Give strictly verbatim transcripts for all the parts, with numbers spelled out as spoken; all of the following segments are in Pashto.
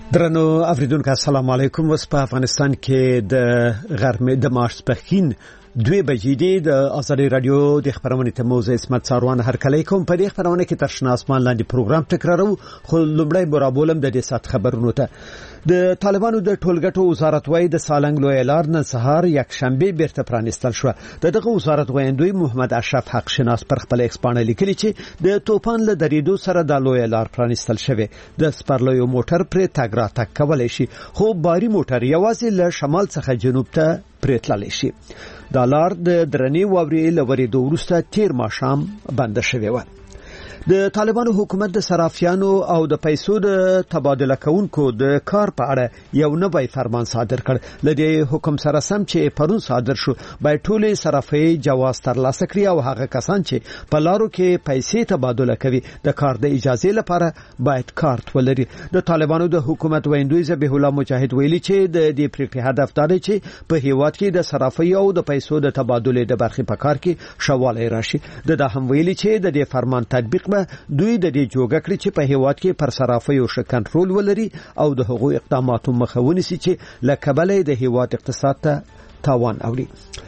درنو اوریدونکو السلام علیکم. وس په افغانستان کې د غرمې د ماسپښین دوی بجې دي. د آزادي رادیو د خبرونې ته موزه اسمت ساروان هر کله کوم په دې خبرونه کې ترشنا اسمان لاندې پروګرام تکرارو. خو لومړی برابولم د دې سات خبرونو ته. د طالبانو د ټولګټو وزارت وای د سالنګ لوی لار نن سهار یک شنبه بیرته پرانستل شو. دغه وزارت وایندوی محمد اشرف حق شناس پر خپل ایکسپانه لیکلی چې د توپان له دریدو سره د لوی لار پرانستل شوی. د سپرلوی موټر پر تګ را تګ کولای شي، خو باری موټر یوازې له شمال څخه جنوب ته پریتللی شي. د لار د درنې واوري لوري د ورسته تیر ماشام بند شوی و. د طالبانو حکومت د صرافیانو او د پیسو د تبادله کوونکو د کار په اړه یو نوی فرمان صادر کړ. لدې حکم سره سم چې پرون صادر شو، باید ټول صرافي جواز ترلاسه کړي او هغه کسان چې په لارو کې پیسې تبادله کوي د کار د اجازه لپاره باید کارت ولري. د طالبانو د حکومت ویندوی ذبیح الله مجاهد ویلي چې د دې پریکړې هدف دا دی چې په هیواد کې د صرافي او د پیسو د تبادله د برخې په کار کې شواله راشي. د دا هم ویلي چې د دې فرمان تطبیق دوی د دې جوګه کړی چې په هیواد کې پر صرافیو ش کنټرول ولري او د حقوقي اقداماتو مخه ونیسي چې لکبلې د هیواد اقتصاد ته تاوان اوري.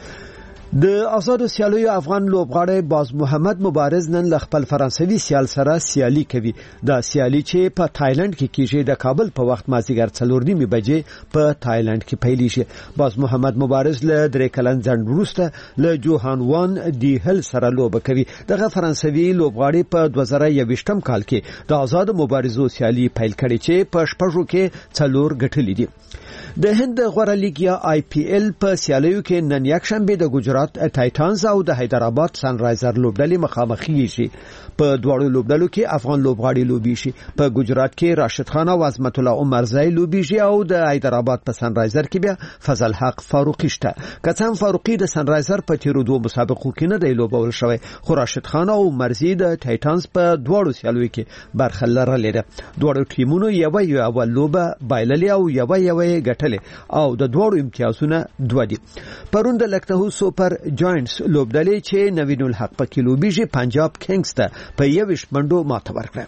د آزاد سیالیو افغان لوبغاړی باز محمد مبارز نن ل خپل فرانسوي سیال سره سیالي کوي. د سیالي چې په تایلند کې کیږي د کابل په وخت مازیګر څلور نیمه بجې په تایلند کې پیل شي. باز محمد مبارز له درې کلن ځند وروسته له جوهان وان دی هل سره لوب کوي. دغه فرانسوي لوبغاړی په دوه زره یوویشتم کال کې د آزاد مبارزو سیالي پیل کړي چې په شپږو کې څلور ګټلې دي. د هند غوړه لیګ یا آی پی ایل په سیالیو کې نن یک شنبه د ګجرات ټایټانز او د حیدرآباد سن رایزر لوبډلې مخامخ شي. په دواړو لوبډلو کې افغان لوبغاړي لوبي شي. په ګجرات کې راشد خان او عظمت الله عمرزای لوبي شي او د حیدرآباد په سن رایزر کې بیا فضل حق فاروقی شته. کڅان فاروقی د سن رایزر په تیرو دوه مسابقو کې نه دی لوبول شوی، خو راشد خان او عمرزای د ټایټانز په دواړو سیالیو کې برخه لرلې ده. دواړو ټیمونو یو یو لوبه بایللې او یو یو ګټلې او د دواړو امتیازونه دوه دي. پرون د لکتهو سوپر جاینټس لوبډلې چې نوین الحق په کیلو بیجی پنجاب کینګز ته په یوش منډو ماته ورکړه.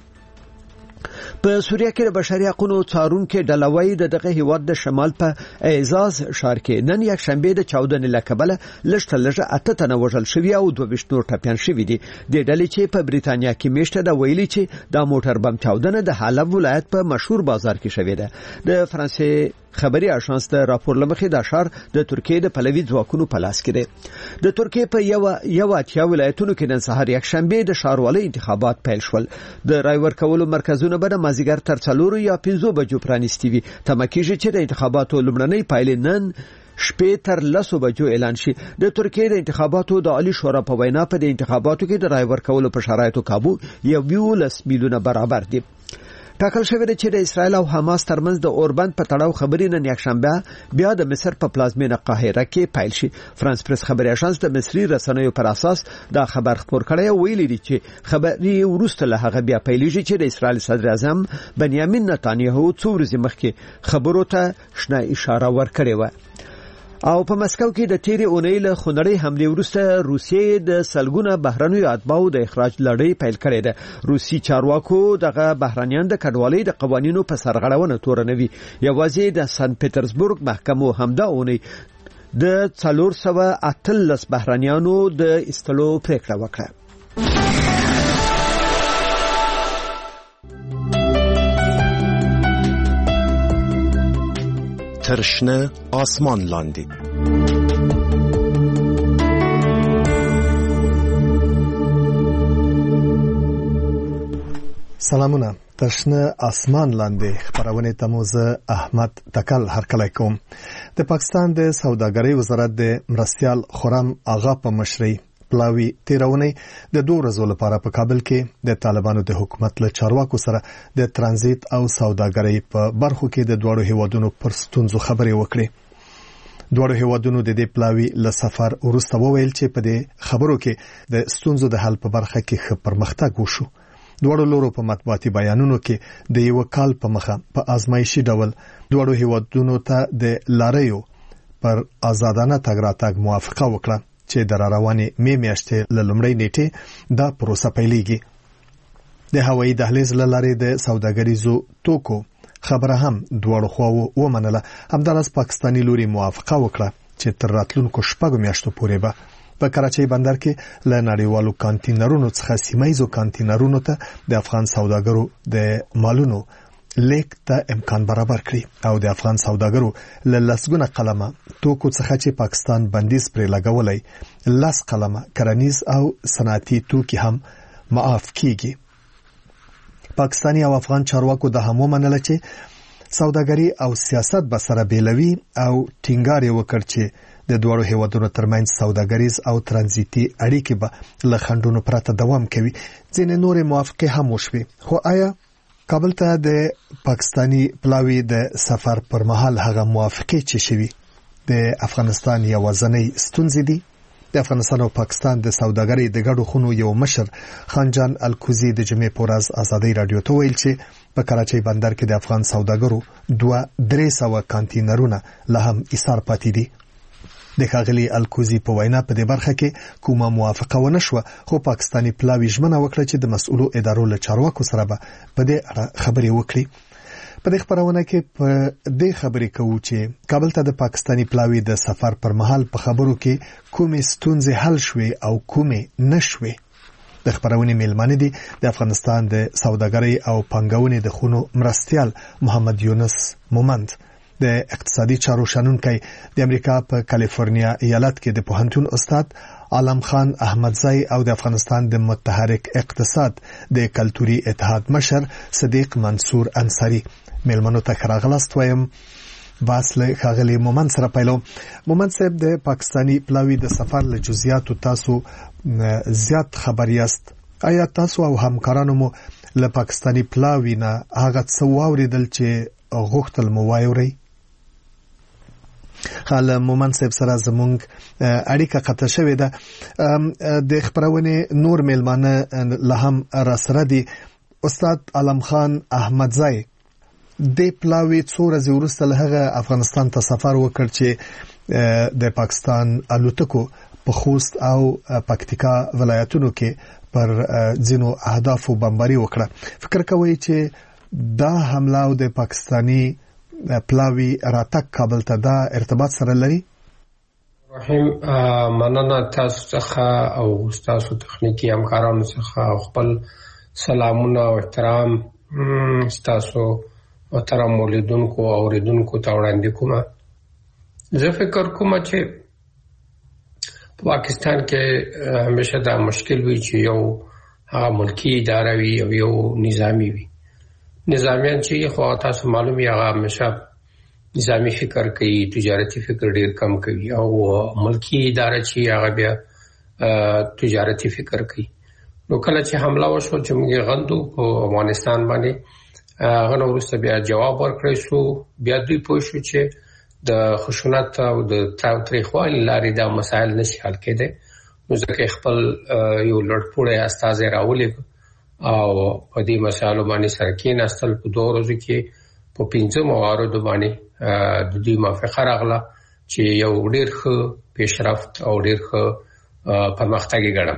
په سوریه کې د بشري حقوقو څارونکو ډلوي د دغه هیواد د شمال په اعزاز شهر کې نن یک شنبه د چاودنې لکبله لشته لږه اته تنه وژل شوی او دوه ویشت نور ټپيان شوی دي. د ډلې چې په بریتانیا کې میشته د ویلي چې د موټر بم چاودنه د حلب ولایت په مشهور بازار کې شوی ده. د فرانسې خبري اژانس د راپور لمخې د اشار د ترکیه د پلوي ځواکونو په لاس کې دی. د ترکیه په یو یو اتیا ولایتونو کې نن سهار یک شنبه د ښاروالۍ انتخابات پیل شول. د رای ورکولو مرکزونه به د مازیګر تر څلورو یا پنځو بجو پرانیستي وي. تمکیږي چې د انتخاباتو لومړنۍ پایلې نن شپې تر لسو بجو اعلان شي. د ترکیه د انتخاباتو د عالی شورا په وینا په د انتخاباتو کې د رای ورکولو په شرایطو کابو یو یولس میلیونه برابر دي. ټاکل شوی دی چې د اسرایل او حماس ترمنځ د اوربند په تړاو خبرې نن یک شنبه بیا د مصر په پلازمینه قاهره کې پیل شي. فرانس پریس خبري اژانس د مصري رسنیو پر اساس دا خبر خبر کړی او ویلي دی چې خبري ورسته له هغه بیا پیلېږي چې د اسرایل صدر اعظم بنیامین نتانیاهو څو ورځې مخکې خبرو ته شنه اشاره ورکړې و. او په مسکو کې د تیرې اونۍ له خونړۍ حمله وروسته روسیې د سلګونه بهرنیو اتباعو د اخراج لړۍ پیل کړې ده. روسي چارواکو دغه بهرنیان د کډوالۍ د قوانینو په سرغړونه تورنوي. یوازې د سن پټرزبورګ محکمو همدا اونۍ د څلور سوه اتلس بهرنیانو د استلو پریکړه وکړه. ترشنه آسمان لاندې سلامونه. ترشنه آسمان لاندې خبرونه تموزه احمد تکل هرکلی کوم. د پاکستان د سوداګرۍ وزارت د مرستيال خرم آغا په مشرۍ پلاوی تیرونی د دوه ورځو لپاره په کابل کې د طالبانو د حکومت له چارواکو سره د ترانزیت او سوداګرۍ په برخو کې د دوړو هیوادونو پر ستونزو خبرې وکړي. دوړو هیوادونو د دې پلاوی له سفر وروسته وویل چې په دې خبرو کې د ستونزو د حل په برخه کې ښه پرمختګ وشو. دوړو لورو په مطبوعاتي بیانونو کې د یو کال په مخه په آزمایشي ډول دوړو هیوادونو ته د لاریو پر آزادانه تګ راتګ موافقه وکړه چې د رواني می میاشتې له لومړۍ نیټې دا پروسه پیلېږي. د هوایي دهلیز لارې د سوداګریزو توکو خبره هم دواړو خواو ومنله. همدارس پاکستاني لوري موافقه وکړه چې تر راتلونکو شپږو میاشتو پورې به په کراچۍ بندر کې له نړیوالو کانټینرونو څخه سیمایزو کانټینرونو ته د افغان سوداګرو د مالونو لیک ته امکان برابر کړي او د افغان سوداګرو له لسګونه قلمه توکو څخه چې پاکستان بندیز پرې لګولای لس قلمه کرنیز او صنعتي توکي هم معاف کیږي. پاکستاني او افغان چارواکو د همو منل چې سوداګري او سیاست به سره بیلوي او ټینګار وکړ چې د دوړو هیوادونو ترمنځ سوداګریز او ترانزیتي اړیکې به له خنډونو پرته دوام کوي. ځینې نورې موافقې هم وشوي. خو آیا کابل ته د پاکستاني پلاوی د سفر پر مهال هغه موافقې چې شوي د افغانستان یوازنۍ ستونزې دي؟ د افغانستان او پاکستان د سوداګرۍ د ګډو خونو یو مشر خانجان الکوزي د جمعې په ورځ ازادي رادیو ته ویل چې په کراچۍ بندر کې د افغان سوداګرو دوه درې سوه کانټینرونه لا هم ایثار پاتې دي. د ښاغلي الکوزي په وینا په دې برخه کې کومه موافقه ونه شوه، خو پاکستاني پلاوی ژمنه وکړه چې د مسؤلو ادارو له چارواکو سره به په دې اړه خبرې وکړي. په دې خبرونه کې په دې خبرې کوو چې کابل ته د پاکستاني پلاوی د سفر پر مهال په خبرو کې کومې ستونزې حل شوې او کومې نشوې. د خبرونې میلمانه دي د افغانستان د سوداګرۍ او پانګونې د خونو مرستیال محمد یونس مومند، د اقتصادي چارو شنونکی د امریکا په کالیفورنیا ایالت کې د پوهنتون استاد عالم خان احمدزی او د افغانستان د متحرک اقتصاد د کلتوري اتحاد مشر صدیق منصور انصاری. میلمنو ته راغلاست وایم. بحث له ښاغلي مومند سره پیلو. مومند صاحب، د پاکستاني پلاوی د سفر له جزئیاتو تاسو زیات خبر یاست. آیا تاسو او همکارانو مو له پاکستاني پلاوی نه هغه څه واوریدل چې غوښتل مو وایوري؟ حال مومند صاحب سره زمونږ اړیکه قطع شوې ده. د خبرونه نور میلمانه له هم را سره دي. استاد عالم خان احمدزی د پلاوی څو ورځې وروسته له هغه افغانستان ته سفر وکړ چې د پاکستان الوتکو په خوست او پکتیکا ولایتونو کې پر ځینو اهدافو بمباري وکړه. فکر کوي چې دا حمله او د پاکستاني پلاوی راتګ کابل ته دا ارتباط سره لري؟ رحیم، مننه تاسو څخه او تاسو تخنیکی همکارانو څخه خپل سلامونه او احترام تاسو محترم مولیدونکو او اوریدونکو ته وړاندې کوم. زه فکر کوم چې پاکستان کې همیشه دا مشکل وي چې یو هغه ملکی اداره وي او یو نظامی وي. نظامیان چې خو تاسو معلومي هغه همیشه نظامی فکر کوي، تجارتي فکر ډیر کم کوي، او ملکی اداره چې هغه بیا تجارتي فکر کوي. نو کله چې حمله وشو چې موږ غندو په افغانستان باندې، هغه نو وروسته بیا جواب ورکړی شو. بیا دوی پوه شو چې د خشونت او د تاوتریخوالي لارې دا مسایل نشي حل کېدی. نو ځکه خپل یو لړپوړی استازی راولېږه او په دې مسایلو باندې سره کېناستل. په دوه ورځو کې په پنځه مواردو باندې د دوی موافقه راغله چې یو ډېر ښه پیشرفت او ډېر ښه پرمختګ یې ګڼم.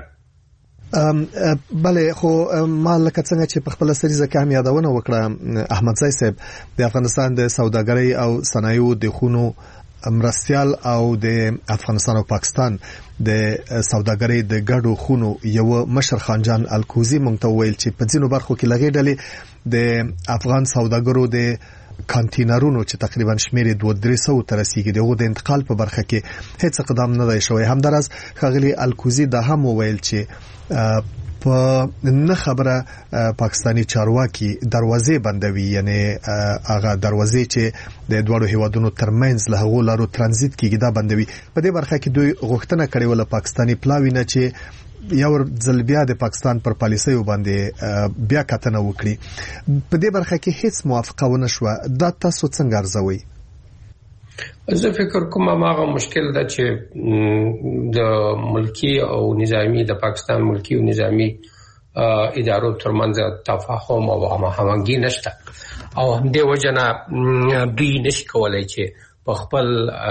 بله، خو ما لکه څنګه چې په خپل سریزه کې هم یادونه وکړه احمدزی صاحب، د افغانستان د سوداګرۍ او صنایعو د خونو مرستیال او د افغانستان او پاکستان د سوداګرۍ د ګډو خونو یو مشر خانجان الکوزي مونږ ته ویل چې په ځینو برخو کې لګې ډلې د افغان سوداګرو د کانټینرونو چې تقریبا شمیر دوه درې سوه ته رسیدي دغه د انتقال په برخه کې هیڅ اقدام نه دی شوی. همدارس ښاغلي الکوزي دا هم ویل چې په نه خبره پاکستاني چارواکي دروازې بندوي، یعنی هغه دروازې چې د دوړو هیوادونو ترمنځ له هغو لارو ترانزیت کیږي دا بندوي. په دې برخه کې دوی غوښتنه کړې وله پاکستاني پلاوی نه چې یو ځل بیا د پاکستان پر پالیسیو باندې بیا کتنه وکړي. په دې برخه کې هیڅ موافقه ونه شوه. دا تاسو څنګه ارزوئ؟ زه فکر کوم هغه مشکل ده چې د ملکی او نظامی د پاکستان ملکی او نظامی ادارو ترمنځ تفاهم او همغږي نشته، او همدې وجنه دوی نشي کولای چې په خپل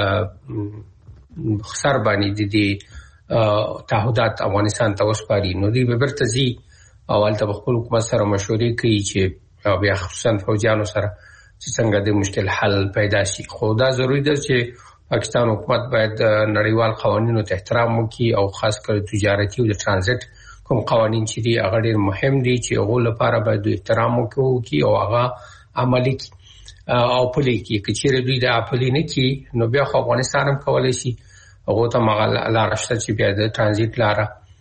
خسر باندې د دې تعهدات افغانستان ته وسپاري. نو دوی به بیرته ځي او هلته خپل حکومت سره مشورې کوي چې بیا خصوصا فوجیانو سره چې څنګه د مشکل حل پیدا شي. خو دا ضروري ده چې پاکستان حکومت باید نړیوال قوانینو ته احترام وکړي او خاص کر تجارتي او د ترانزیت کوم قوانین چې دي هغه ډېر مهم دي چې هغه لپاره باید احترام وکړي او هغه عملي او پلي کې کچېره دوی د عملي نه کی نو بیا خو افغانستان هم کولای شي هغه ته مغل لار شته چې بیا د ترانزیت لار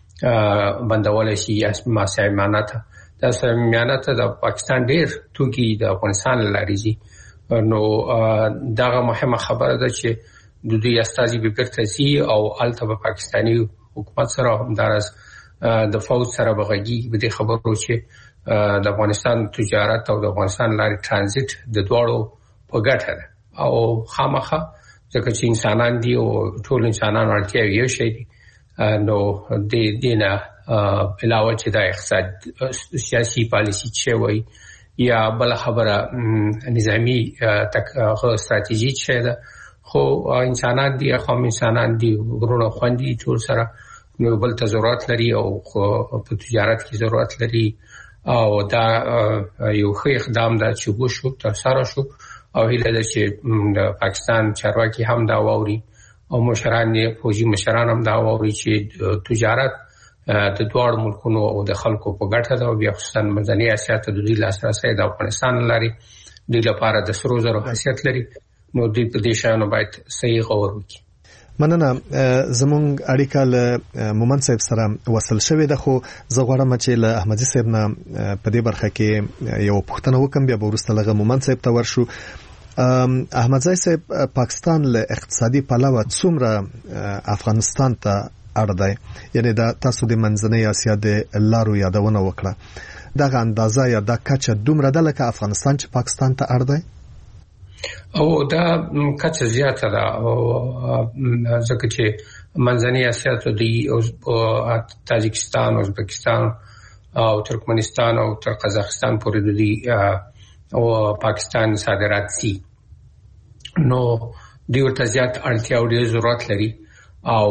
بندول شي یا ماسایمانه دا سمیانه ته د پاکستان ډېر توکي د افغانستان لاري دي. نو دا مهمه خبره ده چې د دوی استازي به بیرته سي او الته په پاکستاني حکومت سره همدارس د فوج سره بغږی به د خبرو چې د افغانستان تجارت او د افغانستان لاري ترانزیت د دوړو په ګټه ده او خامخه ځکه چې انسانان دي او ټول انسانان اړتیا یو شی دي. نو د دینه علاوه چې د اقتصاد سیاسي پالیسي چې وي یا بل خبره نظامی تک استراتیژي چې ده خو انسانان دي خو انسانان دي ورونه خوندي ټول سره نو بل ته ضرورت لري او په تجارت کې ضرورت لري او دا یو ښه اقدام ده چې وشو تر سره شو او هیله ده چې د پاکستان چارواکي هم دا ووري او مشران یې فوجي مشران هم دا ووري چې تجارت د دوه ملکونو او د خلکو په ګټه ده او بیا خصوصا مدني اسیا ته د دوی لاسرسي د افغانستان لري د لپاره د سرو زرو حیثیت لري نو دوی په دې شانو باید صحیح غور وکړي. مننه. زمونږ اړیکه له مومن صاحب سره وصل شوې ده خو زه غواړم چې له احمدي صاحب نه په دې برخه کې یو پوښتنه وکم بیا وروسته لغه مومن صاحب ته ورشو. احمدزی صاحب پاکستان له اقتصادي پلوه څومره افغانستان ته اړ دی یعنی دا تاسو د منځنۍ اسیا د لارو یادونه وکړه دغه اندازه یا د کچه دومره ده لکه افغانستان چې پاکستان ته اړ دی او دا کچه زیاته ده او ځکه چې منځنۍ اسیا ته دی او تاجکستان ازبکستان او ترکمنستان او تر قزاقستان پورې دی او پاکستان صادرات سي نو دی ورته زیات اړتیا او ډېر ضرورت لري او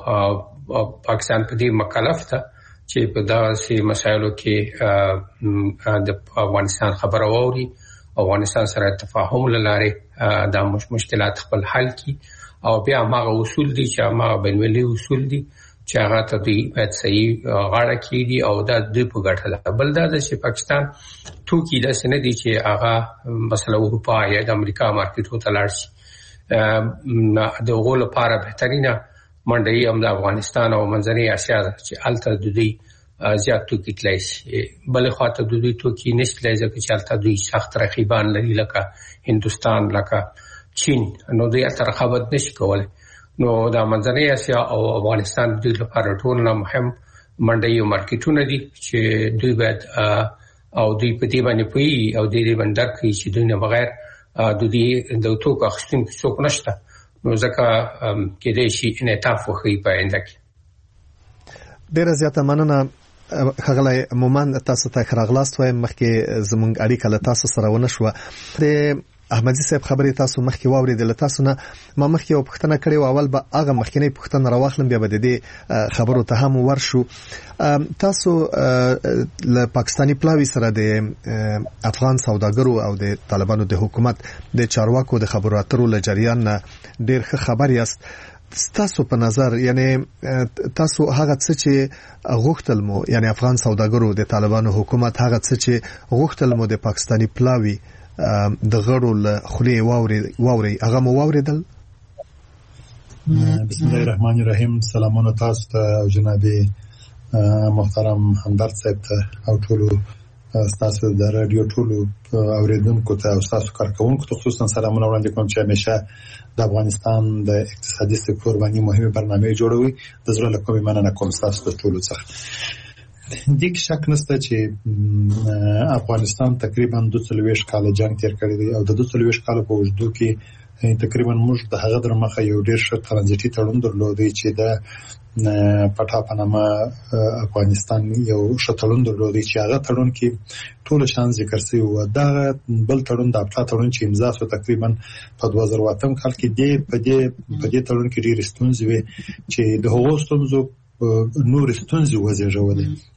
پاکستان په دې مکلف ده چې په داسې مسایلو کې د افغانستان خبره ووري افغانستان سره تفاهم لاره د مشکلات خپل حل کی او بیا هغه اصول دي چې هغه بین‌المللي اصول دي چې هغه ته دی باید صحیح غاړه کیږي او د دې په ګټه ده. بل دا چې پاکستان توکي د سند دي چې هغه مثلا اروپا یا د امریکا مارکیټ ته لاړ شي د غول لپاره بهترینه منډي هم د افغانستان او منځنۍ اسیا چې الته د دوی زیات توکي تلای شي. بل خواته د دوی توکي نشته ځکه چې الته دوی سخت رقیبان لري لکه هندستان لکه چین نو دوی تر رقابت نشي کولای. نو د منځنۍ اسیا او افغانستان د دوی لپاره ټول نه مهم منډي او مارکیټونه دي چې دوی باید او دوی په دې باندې پوي او د دې باندې درکې چې دوی نه بغیر د دې د توکو اخیستونکو څوک نشته نو ځکه کې دې شي انعطاف وخی په انده کې. ډېر زیاته مننه خغلی مومن تاسو ته خراغلاست وایم مخکې زمونږ اړیکه له تاسو سره ونه شو د احمدزی صاحب خبرې تاسو مخکې واوریدل تاسو نه ما مخکې یو پوښتنه کړې و اول به هغه مخکینی پوښتنه راوخلم بیا به د دې خبرو ته هم ورشو. تاسو له پاکستانی پلاوی سره د افغان سوداګرو او د طالبانو د حکومت د چارواکو د خبرو اترو له جریان ډېر ښه خبر یاست. تاسو په نظر یعنی تاسو هغه څه چې غوښتل مو یعنی افغان سوداګرو د طالبانو حکومت هغه څه چې غوښتل مو د پاکستانی پلاوی د غړو له خلی واوري واوري هغه مو واوریدل؟ بسم الله الرحمن الرحیم. سلامونه تاسو ته او جناب محترم همدرد صاحب ته او ټولو تاسو د رادیو ټولو اوریدونکو ته او تاسو کارکونکو ته خصوصا سلامونه وړاندې کوم چې همیشه د افغانستان د اقتصادي سکتور باندې مهمه برنامه جوړوي. د زړه له کومې مننه کوم تاسو ته ټولو څخه. دیک شک نشته چې افغانستان تقریبا دوه څلوېښت کال جنگ تیر کړی دی او د دوه څلوېښت کال په اوږدو کې تقریبا موږ د هغه در مخه یو ډېر ښه ترانزیټي تړون درلودی چې د پټا پنامه افغانستان یو ښه تړون درلودی چې هغه تړون کې ټول شان ذکر شوی و. دا بل تړون د پټا تړون چې امضا شو تقریبا په دوه زره اتم کال کې دی په دې په دې تړون کې ډېر ستونزې وي چې د هغو ستونزو نور ستونزې وزېږولې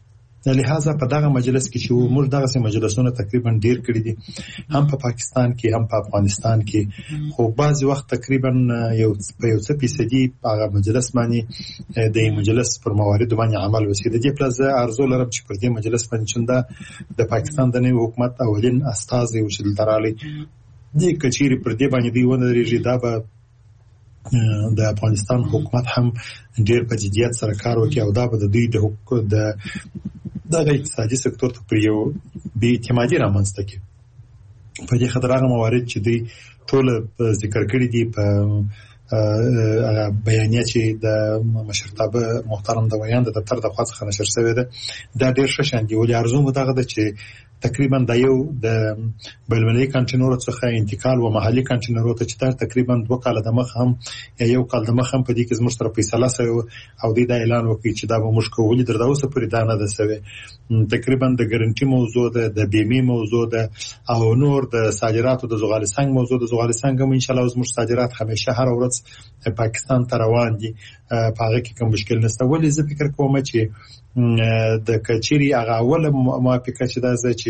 لہذا په دغه مجلس کې چې موږ دغه مجلسونه تقریبا ډیر کړی دي هم په پاکستان کې هم په افغانستان کې خو بعض وخت تقریبا یو په یو څه فیصدي هغه مجلس باندې د مجلس پر موارد باندې عمل وشي. د دې پلس ارزو لرم چې پر دې مجلس باندې چنده د پاکستان د نوي حکومت اولین استازي او چې دراله دي کچيري پر دې باندې دی ونه لري دا به د افغانستان حکومت هم ډېر په جديت سره کار وکړي او دا به د دوی د حکومت د دغه اقتصادي سکتور ته په یو بې اعتمادي رامنځته کړي. په دې خاطر هغه موارد چې دوی ټول ذکر کړي دي په هغه بیانیه چې د مشرتابه محترم د ویان د دفتر د خاص خنه نشر شوی ده دا ډېر ښه شان دی. ولې ارزو مو دغه د چې تقریبا د یو د بلملي کانټینر څخه انتقال و محلي کانټینر ته چې تقریبا دوه کال د مخ هم یا یو کال د مخ هم په دې کې زموږ سره فیصله شوی او د اعلان وکړي چې دا به موږ کولی درته اوسه پرې دا نه ده شوی. تقریبا د ګارانټي موضوع ده د بیمه موضوع ده او نور د صادراتو د زغال سنگ موضوع د زغال سنگ هم ان شاء الله زموږ صادرات همیشه هر ورځ پاکستان ته روان دي په هغه کې کوم مشکل نشته. ولې زه فکر کوم چې د کچيري هغه اول موافقه چې دا چې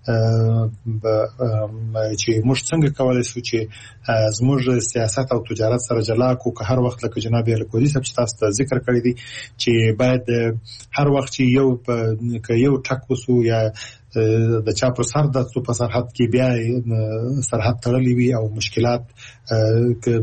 چې موږ څنګه کولای شو چې زموږ سیاست او تجارت سره جلا کو که هر وخت لکه جناب الکوزي صاحب چې تاسو ته ذکر کړی دي چې باید هر وخت چې یو که یو ټک وسو یا د چا پر سر د څو په سرحد کې بیا سرحد تړلې وي او مشکلات ک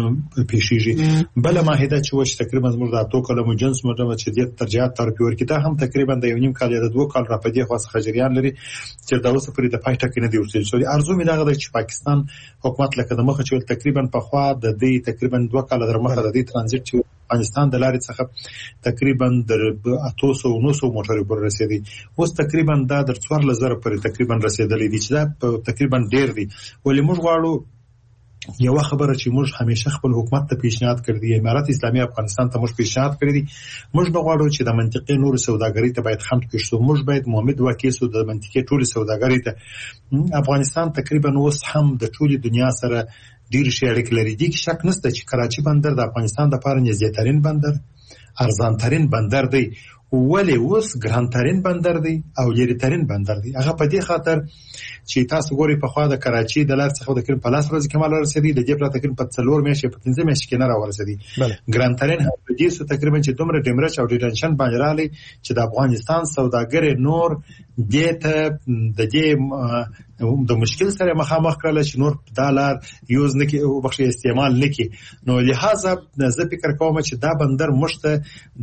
پیښیږي. بل ماهده چې وش تقریبا زموږ د اتو کلمو جنس مدمه چې د ترجیحات تر پیور کې دا هم تقریبا د یو نیم کال یا د دوه کال را پدې خاص خجریان لري چې دا اوس پرې د پایټه کې نه دی ورسېږي. سوري ارزو مې دغه چې پاکستان حکومت لکه د مخه چې تقریبا په خوا د دې تقریبا دوه کال در مخه د دې ترانزیت چې افغانستان د لارې څخه تقریبا در اتو سو نو سو موټر پر رسیدي اوس تقریبا دا در څوار لزر پر تقریبا رسیدلې دي چې دا تقریبا ډیر دي. ولې موږ غواړو یو خبره چې موږ همیشه خپل حکومت ته پیشنهاد کړی امارات اسلامي افغانستان ته موږ پیشنهاد کړی دي موږ نه غواړو چې د منطقې نور سوداګرۍ ته باید خنډ کړو. موږ باید محمد واکې سو د منطقې ټول سوداګرۍ ته افغانستان تقریبا اوس هم د ټول دنیا سره ډیر شي اړیکې لري. دي کې شک نشته چې کراچي بندر د افغانستان لپاره نږدې بندر ارزان ترين بندر دی ولی اوس ګران ترين بندر دی او لري ترين بندر دی. هغه په دې خاطر چې تاسو ګوري په خوا د کراچي د لار څخه د کریم پلاس ورځ کمال رسیدي د دې پر تقریبا په څلور میاشتې په پنځه میاشتې کې نه راورسېدي. ګران ترين په دې سو تقریبا چې دومره ډیمرچ او ډیټنشن باندې رالی چې د افغانستان سوداګر نور دې ته د دې د مشکل سره مخامخ کړل چې نور دالر یوز نه کې او بخښي استعمال نه کې. نو لہذا زه فکر کوم چې دا بندر مشته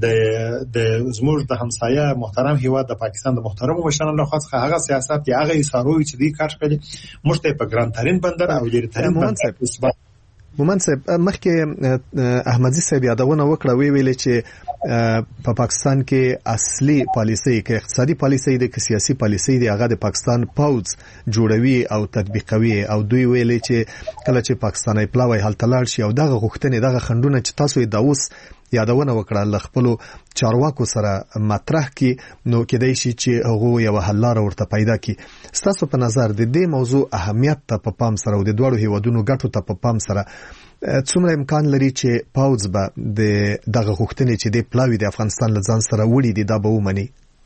د د زموږ د همسایه محترم هیواد د پاکستان د محترم مشرانو له خوا څخه هغه سیاست یا هغه ایثاروي چې دی کار کوي مشته په ګران ترين بندر او لري ترين بندر. مومن صاحب مخکې احمدزي صاحب یادونه وکړه وی ویل چې په پاکستان کې اصلي پالیسي کې اقتصادي پالیسي د سیاسي پالیسي دی هغه د پاکستان پاوز جوړوي او تطبیقوي او دوی ویل چې کله چې پاکستاني پلاوی حل تلل شي او دغه غوښتنې دغه خندونه چې تاسو د اوس یادونه وکړه ل خپل چارواکو سره مطرح کی نو کېدای شي چې هغه یو حل لار ورته پیدا کی. ستاسو په نظر د دې موضوع اهمیت ته په پام سره او د دوړو هیوادونو ګټو ته په پام سره څومره امکان لري چې پاوز به د دغه غوښتنې چې د پلاوی د افغانستان له ځان سره وړي دي دا به ومني؟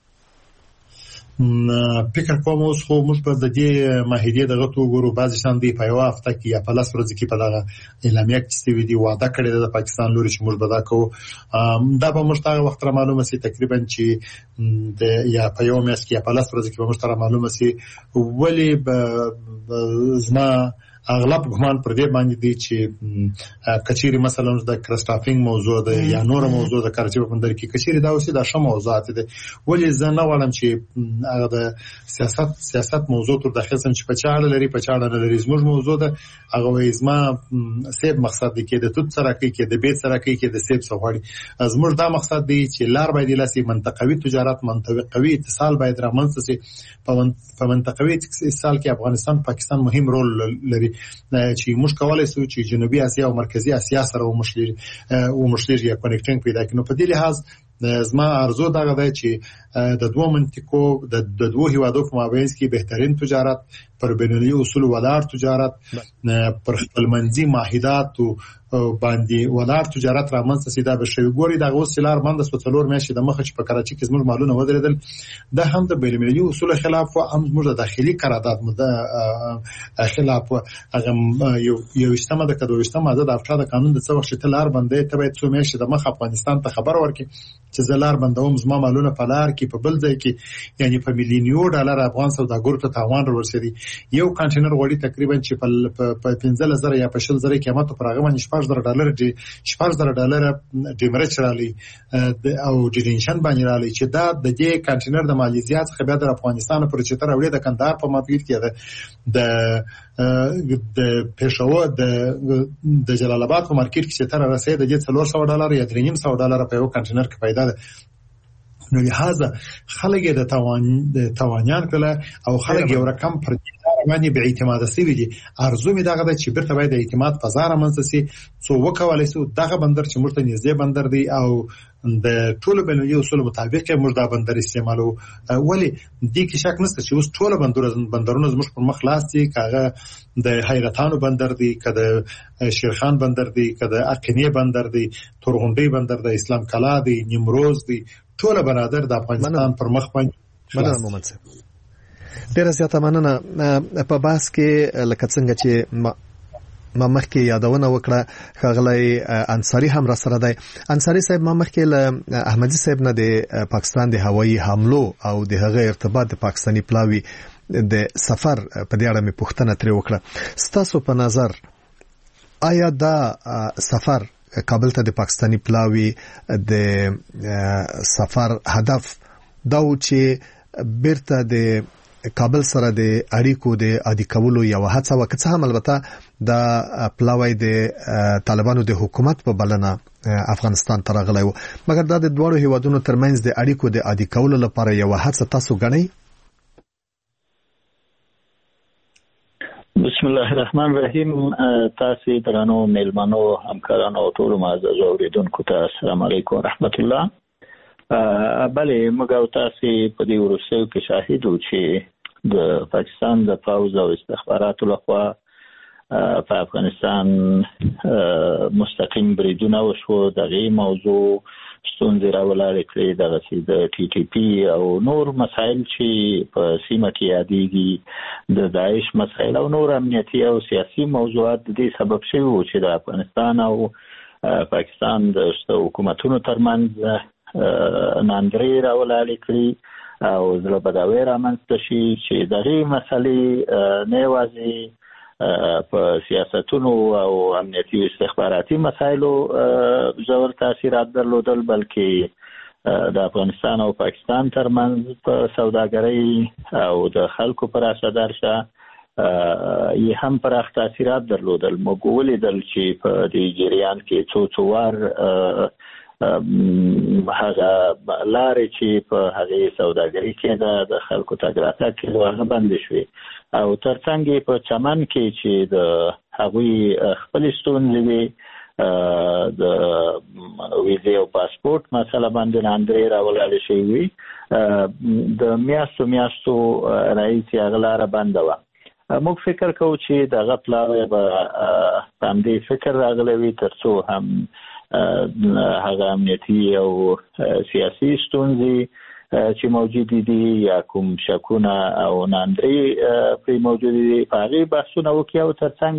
فکر کوم اوس خو موږ په د دې ماهیدې دغه تو ګورو بعضی شان دی په یو هفته کې یا په لاس ورځ کې په دغه اعلامیه کې چې دی وعده کړی د پاکستان لوري چې موږ به دا کوو دا به موږ ته وخت را معلومه سي تقریبا چې د یا په یو میاشت کې یا په لاس ورځ کې به موږ ته معلومه سي. ولی زما اغلب ګمان پر دې باندې دی چې کچيري مثلا د کرسټافینګ موضوع ده یا نور موضوع د کارچي په بندر کې کچيري دا اوسې د شمو موضوعات دي. ولې زه نه غواړم چې هغه د سیاست سیاست موضوع تر داخل سم چې په چاړه لري په چاړه لري زموږ موضوع ده هغه زما سیب مقصد دی کې د توت سره کې د بیت سره کې د سیب سوغړي زموږ دا مقصد دی چې لار باید لاسي منطقوي تجارت منطقوي اتصال باید رامنځته شي. په منطقوي اتصال کې افغانستان پاکستان مهم رول لري چې موږ کولای شو چې جنوبي اسیا او مرکزی اسیا سره ومشلي ومشلي یا کنیکټینګ پیدا کړو. په دې لحاظ زما ارزو دا غواړي چې د دوه منطقو د دوه هیوادو په مابین کې بهترین تجارت پر بینالمللي اصول ولاړ تجارت پر خپلمنځي معاهداتو باندې ولاړ تجارت رامنځته سي دا به شوی ګوري دا اوس لار بند سو څلور میاشتې د مخه چې په کراچي کې زموږ مالونه ودرېدل دا هم د بینالمللي اصول خلاف او هم زموږ د داخلي قرارداد مده خلاف هغه یو یو استمه د کډو استمه د افټا د قانون د څو وخت ته لار بندې ته باید څو میاشتې د مخه افغانستان ته خبر ورکړي چې زلار بندوم زما مالونه په لار کې په بل ځای کې یعنی په میلیونو ډالر افغان سوداګرو ته تاوان ورسېږي یو کانټینر وړي تقریبا چې په پنځه زره یا په شل زره قیمت پر هغه باندې شپږ زره ډالر دی شپږ زره ډالر ډیمرچ رالی او ډیټینشن باندې رالی چې دا د دې کانټینر د مالیزیا څخه بیا د افغانستان پر چتر وړي د کندهار په مارکیټ کې د د پېښور د د جلال آباد په مارکیټ کې چې تر رسید د څلور سوه ډالر یا درې نیم سوه ډالر په یو کانټینر کې پیدا ده نو لہذا خلک د توان د توانیان کړه او خلک یو رقم پر باندې به اعتماد سوي دي ارزو می دغه د چې برته باید د اعتماد فضا رامنځته سي څو وکولای سو دغه بندر چې مرته نږدې بندر دی او د ټولو بینالمللي اصول مطابق موږ دا بندر استعمالو ولی دې کې شک نشته چې اوس ټولو بندرونو بندرونو زموږ پر مخ لاس دي کاغه د حیرتانو بندر دی کده شیرخان بندر دی کده اقینه بندر دی تورغونډي بندر دی اسلام کلا دی نیمروز دی ټول برادر د افغانستان پر مخ باندې مننه محمد صاحب ډیره زیاته مننه په بحث کې لکه څنګه چې ما مخکې یادونه وکړه خغلی انصاری هم را سره دی انصاری صاحب ما مخکې له احمدي صاحب نه د پاکستان د هوایي حملو او د هغه ارتباط د پاکستاني پلاوي د سفر په دې اړه مې پوښتنه ترې وکړه ستاسو په نظر آیا دا سفر کابل ته د پاکستاني پلاوي د سفر هدف دا و چې بیرته د کابل سره د اړیکو د عادي کولو یو هڅه وکړه هم البته د پلاوی د طالبانو د حکومت په بلنه افغانستان ته راغلی و مګر دا د دوه هیوادونو ترمنځ د اړیکو د عادي کولو لپاره یو هڅه تاسو غنئ بسم الله الرحمن الرحیم تاسو درنو میلمنو همکارانو ټول معزز اوریدونکو ته السلام علیکم ورحمت الله بله موږ تاسو په دې ورسېو کې شاهد وو چې د پاکستان د پوز او استخباراتو لخوا په افغانستان مستقیم بریدونه وشو دغه موضوع ستونزې راولاړې کړې دغه د ټي ټي پی او نور مسایل چې په سیمه کې یادېږي د داعش مسایل او نور امنیتي او سیاسي موضوعات د دې سبب شوي وو چې د افغانستان او پاکستان د حکومتونو ترمنځ ناندرې راولاړې کړې او زړه بداوی رامنځته شي چې دغه مسلې نه یوازې په سیاستونو او امنیتي استخباراتي مسایلو ژور تاثیرات درلودل بلکې د افغانستان او پاکستان ترمنځ په سوداګرۍ او د خلکو پر اساس یې هم پراخ تاثیرات درلودل موږ ولیدل چې په دې جریان کې څو څو وار هغه لارې چې په هغه سوداګرۍ کې د خلکو تګ راتګ کې هغه بند شوي او ترڅنګ په چمن کې چې د هغوی خپل ستونزې وي د ویزې او پاسپورت مسله باندې ناندرې راولاړې شوې وي د میاشتو میاشتو راهیسې هغه لاره بنده وه موږ فکر کوو چې دغه پلاوی به په همدې فکر راغلی وي تر څو هم هغه امنیتي او سیاسي ستونزې چې موجود دي یا کوم شکونه او ناندرې پرې موجود دي په هغې بحثونه وکړي او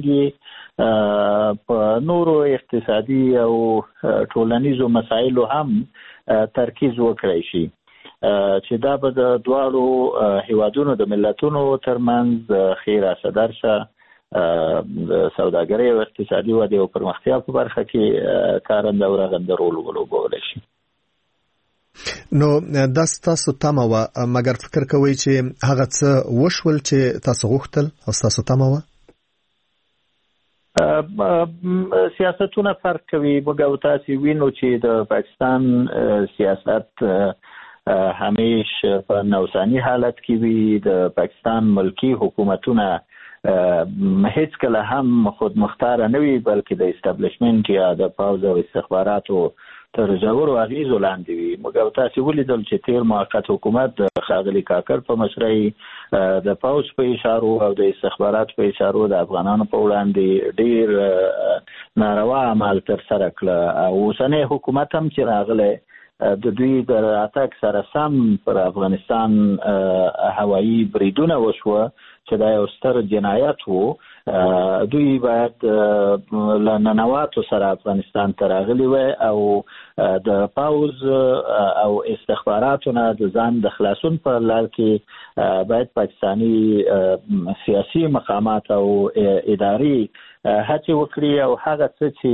ترڅنګ په نورو اقتصادي او ټولنیزو مسایلو هم ترکیز وکړی شي چې دا به د دواړو هیوادونو د ملتونو ترمنځ ښې راسه شه د سوداګرۍ او اقتصادي ودې او پرمختیا په برخه کې کارنده او رغنده رول ولوبولی شي نو دا ستاسو تمه وه مګر فکر کوئ چې هغه څه وشول چې تاسو غوښتل او ستاسو تمه وه سیاستونه فرق کوي موږ او تاسو وینو چې د پاکستان سیاست همیش په نوساني حالت کې وي د پاکستان ملکی حکومتونه هیڅ کله هم خود مختار نه وي بلکې د استابلیشمنت یا د پوز او استخباراتو تر ژورو اغیزو لاندې وي. موږ تاسو ولیدل چې تیر موقت حکومت د ښاغلي کاکړ په مشرۍ د پوځ په اشارو او د استخبارات په اشارو د افغانانو په وړاندې ډیر ناروا عمل تر سره کړ او اوسنی حکومت هم چې راغلی د دوی د اتاک سره سم پر افغانستان هوایي بریدونه وشوه چې دا یو ستر جنایت وو. دوی باید له ننواتو سره افغانستان ته راغلي وای او د پاوز او استخباراتو نه د ځان د خلاصون په لار کې باید پاکستاني سیاسي مقامات او اداري هڅه وکړي او هغه څه چې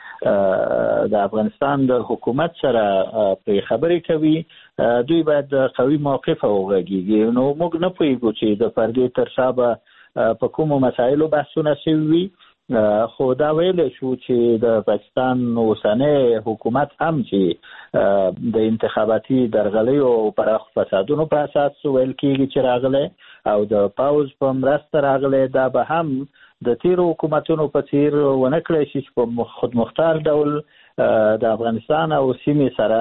د افغانستان د حکومت سره په خبرې کوي دوی باید قوي موقف وغږیږي. نو موږ نه پوهیږو چې د پردې تر شا به په کومو مسایلو بحثونه شوي، خو دا ویل شو چې د پاکستان اوسنی حکومت هم چې د انتخاباتي درغلیو او پراخ فسادونو په اساس ویل کېږي چې راغلی او د پاوز په مرسته راغلی، دا به هم د تیرو حکومتونو په څیر ونه کړی شي چې په خودمختار ډول د افغانستان او سیمې سره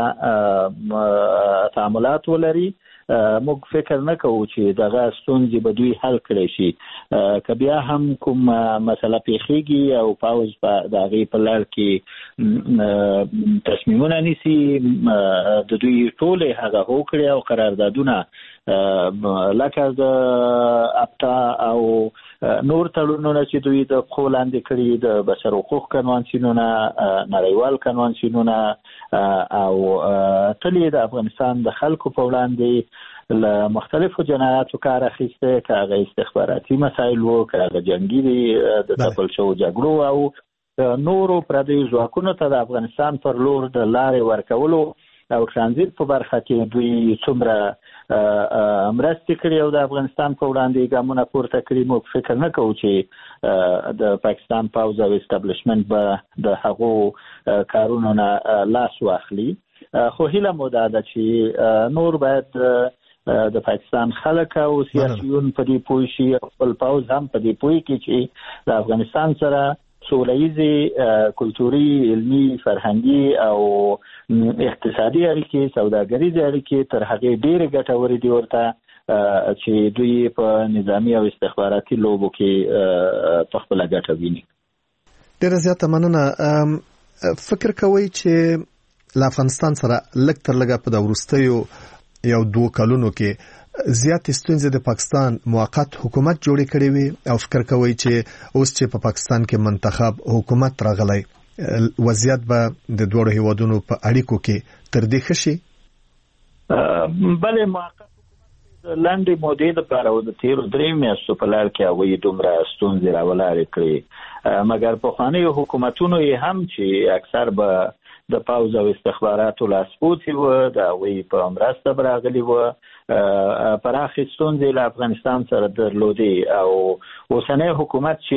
تعاملات ولري. موږ فکر نه کوو چې دغه ستونزې به دوی حل کړی شي. که بیا هم کوم مسله پیښیږي او پاوز په د هغې په لړ کې تصمیمونه نیسي، د دوی ټولې هغه هوکړې او قراردادونه لکه د ابتا او نور تړونونه چې دوی د پښو لاندې کړي، د بشر حقوق کنوانسیونونه، نړیوال کنوانسیونونه او تل د افغانستان د خلکو په وړاندې له مختلفو جنایاتو کار اخیسته، که هغه استخباراتي مسایل وو، که هغه جنګي د تپل شوو جګړو او نورو پردیو ځواکونو ته د افغانستان پر لور د لارې ورکولو او ترانزیت په برخه کې دوی څومره مرستې کړي او د افغانستان په وړاندې ګامونه پورته کړي. موږ فکر نه کوو چې د پاکستان پاوز او اسټابلیشمنت به د هغو کارونو نه لاس واخلي. خو هیله مو دا ده چې نور باید د پاکستان خلک او سیاسیون په دې پوه شي او خپل پاوز هم په دې پوه کړي چې د افغانستان سره سولهیزې کلتوري، علمي، فرهنګي او اقتصادي اړیکې، سوداګریزې اړیکې تر هغې ډېرې ګټورې دي ورته چې دوی په نظامي او استخباراتي لوبو کې په خپله ګټه ویني. ډېره زیاته مننه. فکر کوئ چې له افغانستان سره لږ تر لږه په د وروستیو یو دوه کلونو کې زیات ستونزې د پاکستان موقت حکومت جوړې کړې وي او فکر کوي چې اوس چې په پاکستان کې منتخب حکومت راغلی وضعیت به د دوه هیوادونو په اړیکو کې تر دې ښه شي؟ بلې موقت لاندې مودې لپاره او د تیرو درې میاشتو په لړ کې هغوی دومره ستونزې راولاړې کړې، مګر پخوانیو حکومتونو یې هم چې اکثر به د پاوز او استخباراتو لاسپوڅي وو، د هغوی په مرسته به راغلي وو، پراخې ستونزې له افغانستان سره درلودې او اوسنی حکومت چې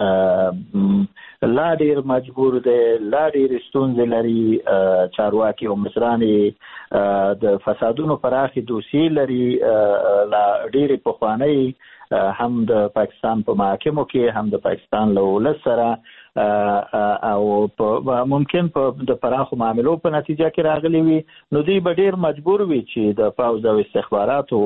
لا ډېر مجبور دی، لا ډېرې ستونزې لري، چارواکي او مشران د فسادونو پراخې دوسیې لري، لا ډېرې پخوانۍ هم د پاکستان په محاکمو کې هم د پاکستان له ولس سره او ممکن په د پراخو معاملو په نتیجه کې راغلي وي، نو دوی به ډېر مجبور وي چې د پوځ او استخباراتو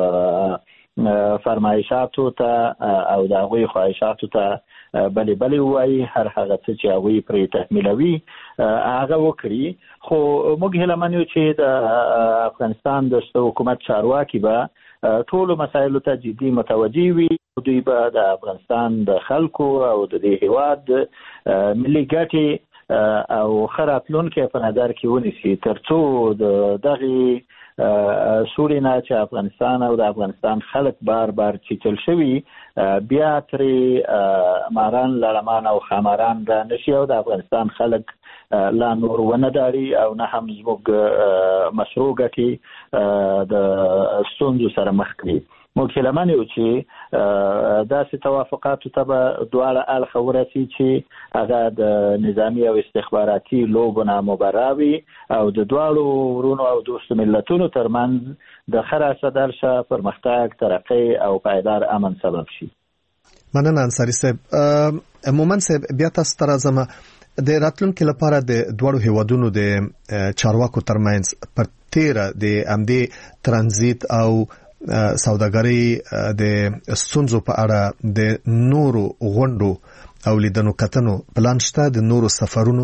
فرمایشاتو ته او د هغوی خواهشاتو ته بلې بلې ووایي، هر هغه څه چې هغوی پرې تحمیلوي هغه وکړي. خو موږ هیله من یو چې د افغانستان د حکومت چارواکي به ټولو مسایلو ته جدي متوجه وي، دوی به د افغانستان د خلکو او د دې هیواد ملي ګټې او ښه راتلونکی په نظر کې ونیسي، تر څو د دغې سولې نه چې افغانستان او د افغانستان خلک بار بار چیچل شوي بیا ترې ماران لړمان او خاماران را نشي او د افغانستان خلک لا نور ونه داري او نه هم زموږ مشروع ګټې د ستونزو سره مخ کړي. موږ هیله من یو چې داسې توافقاتو ته به دواړه اړخه ورسي چې هغه د نظامي او استخباراتي لوبو نه مبرا وي او د دواړو ورونو او دوستو ملتونو ترمنځ د ښه راسدل شه پرمختګ، ترقۍ او پایدار امن سبب شي. مننه انصاري صاحب. مومن صاحب بیا تاسو ته راځم. د راتلونکو لپاره د دوړو هیوادونو د چارواکو ترمنځ پر تیر د امدي ترانزیت او سوداګري د ستونزو په اړه د نورو غونډو او لیدنو کتنو پلان شته د نورو سفرونو؟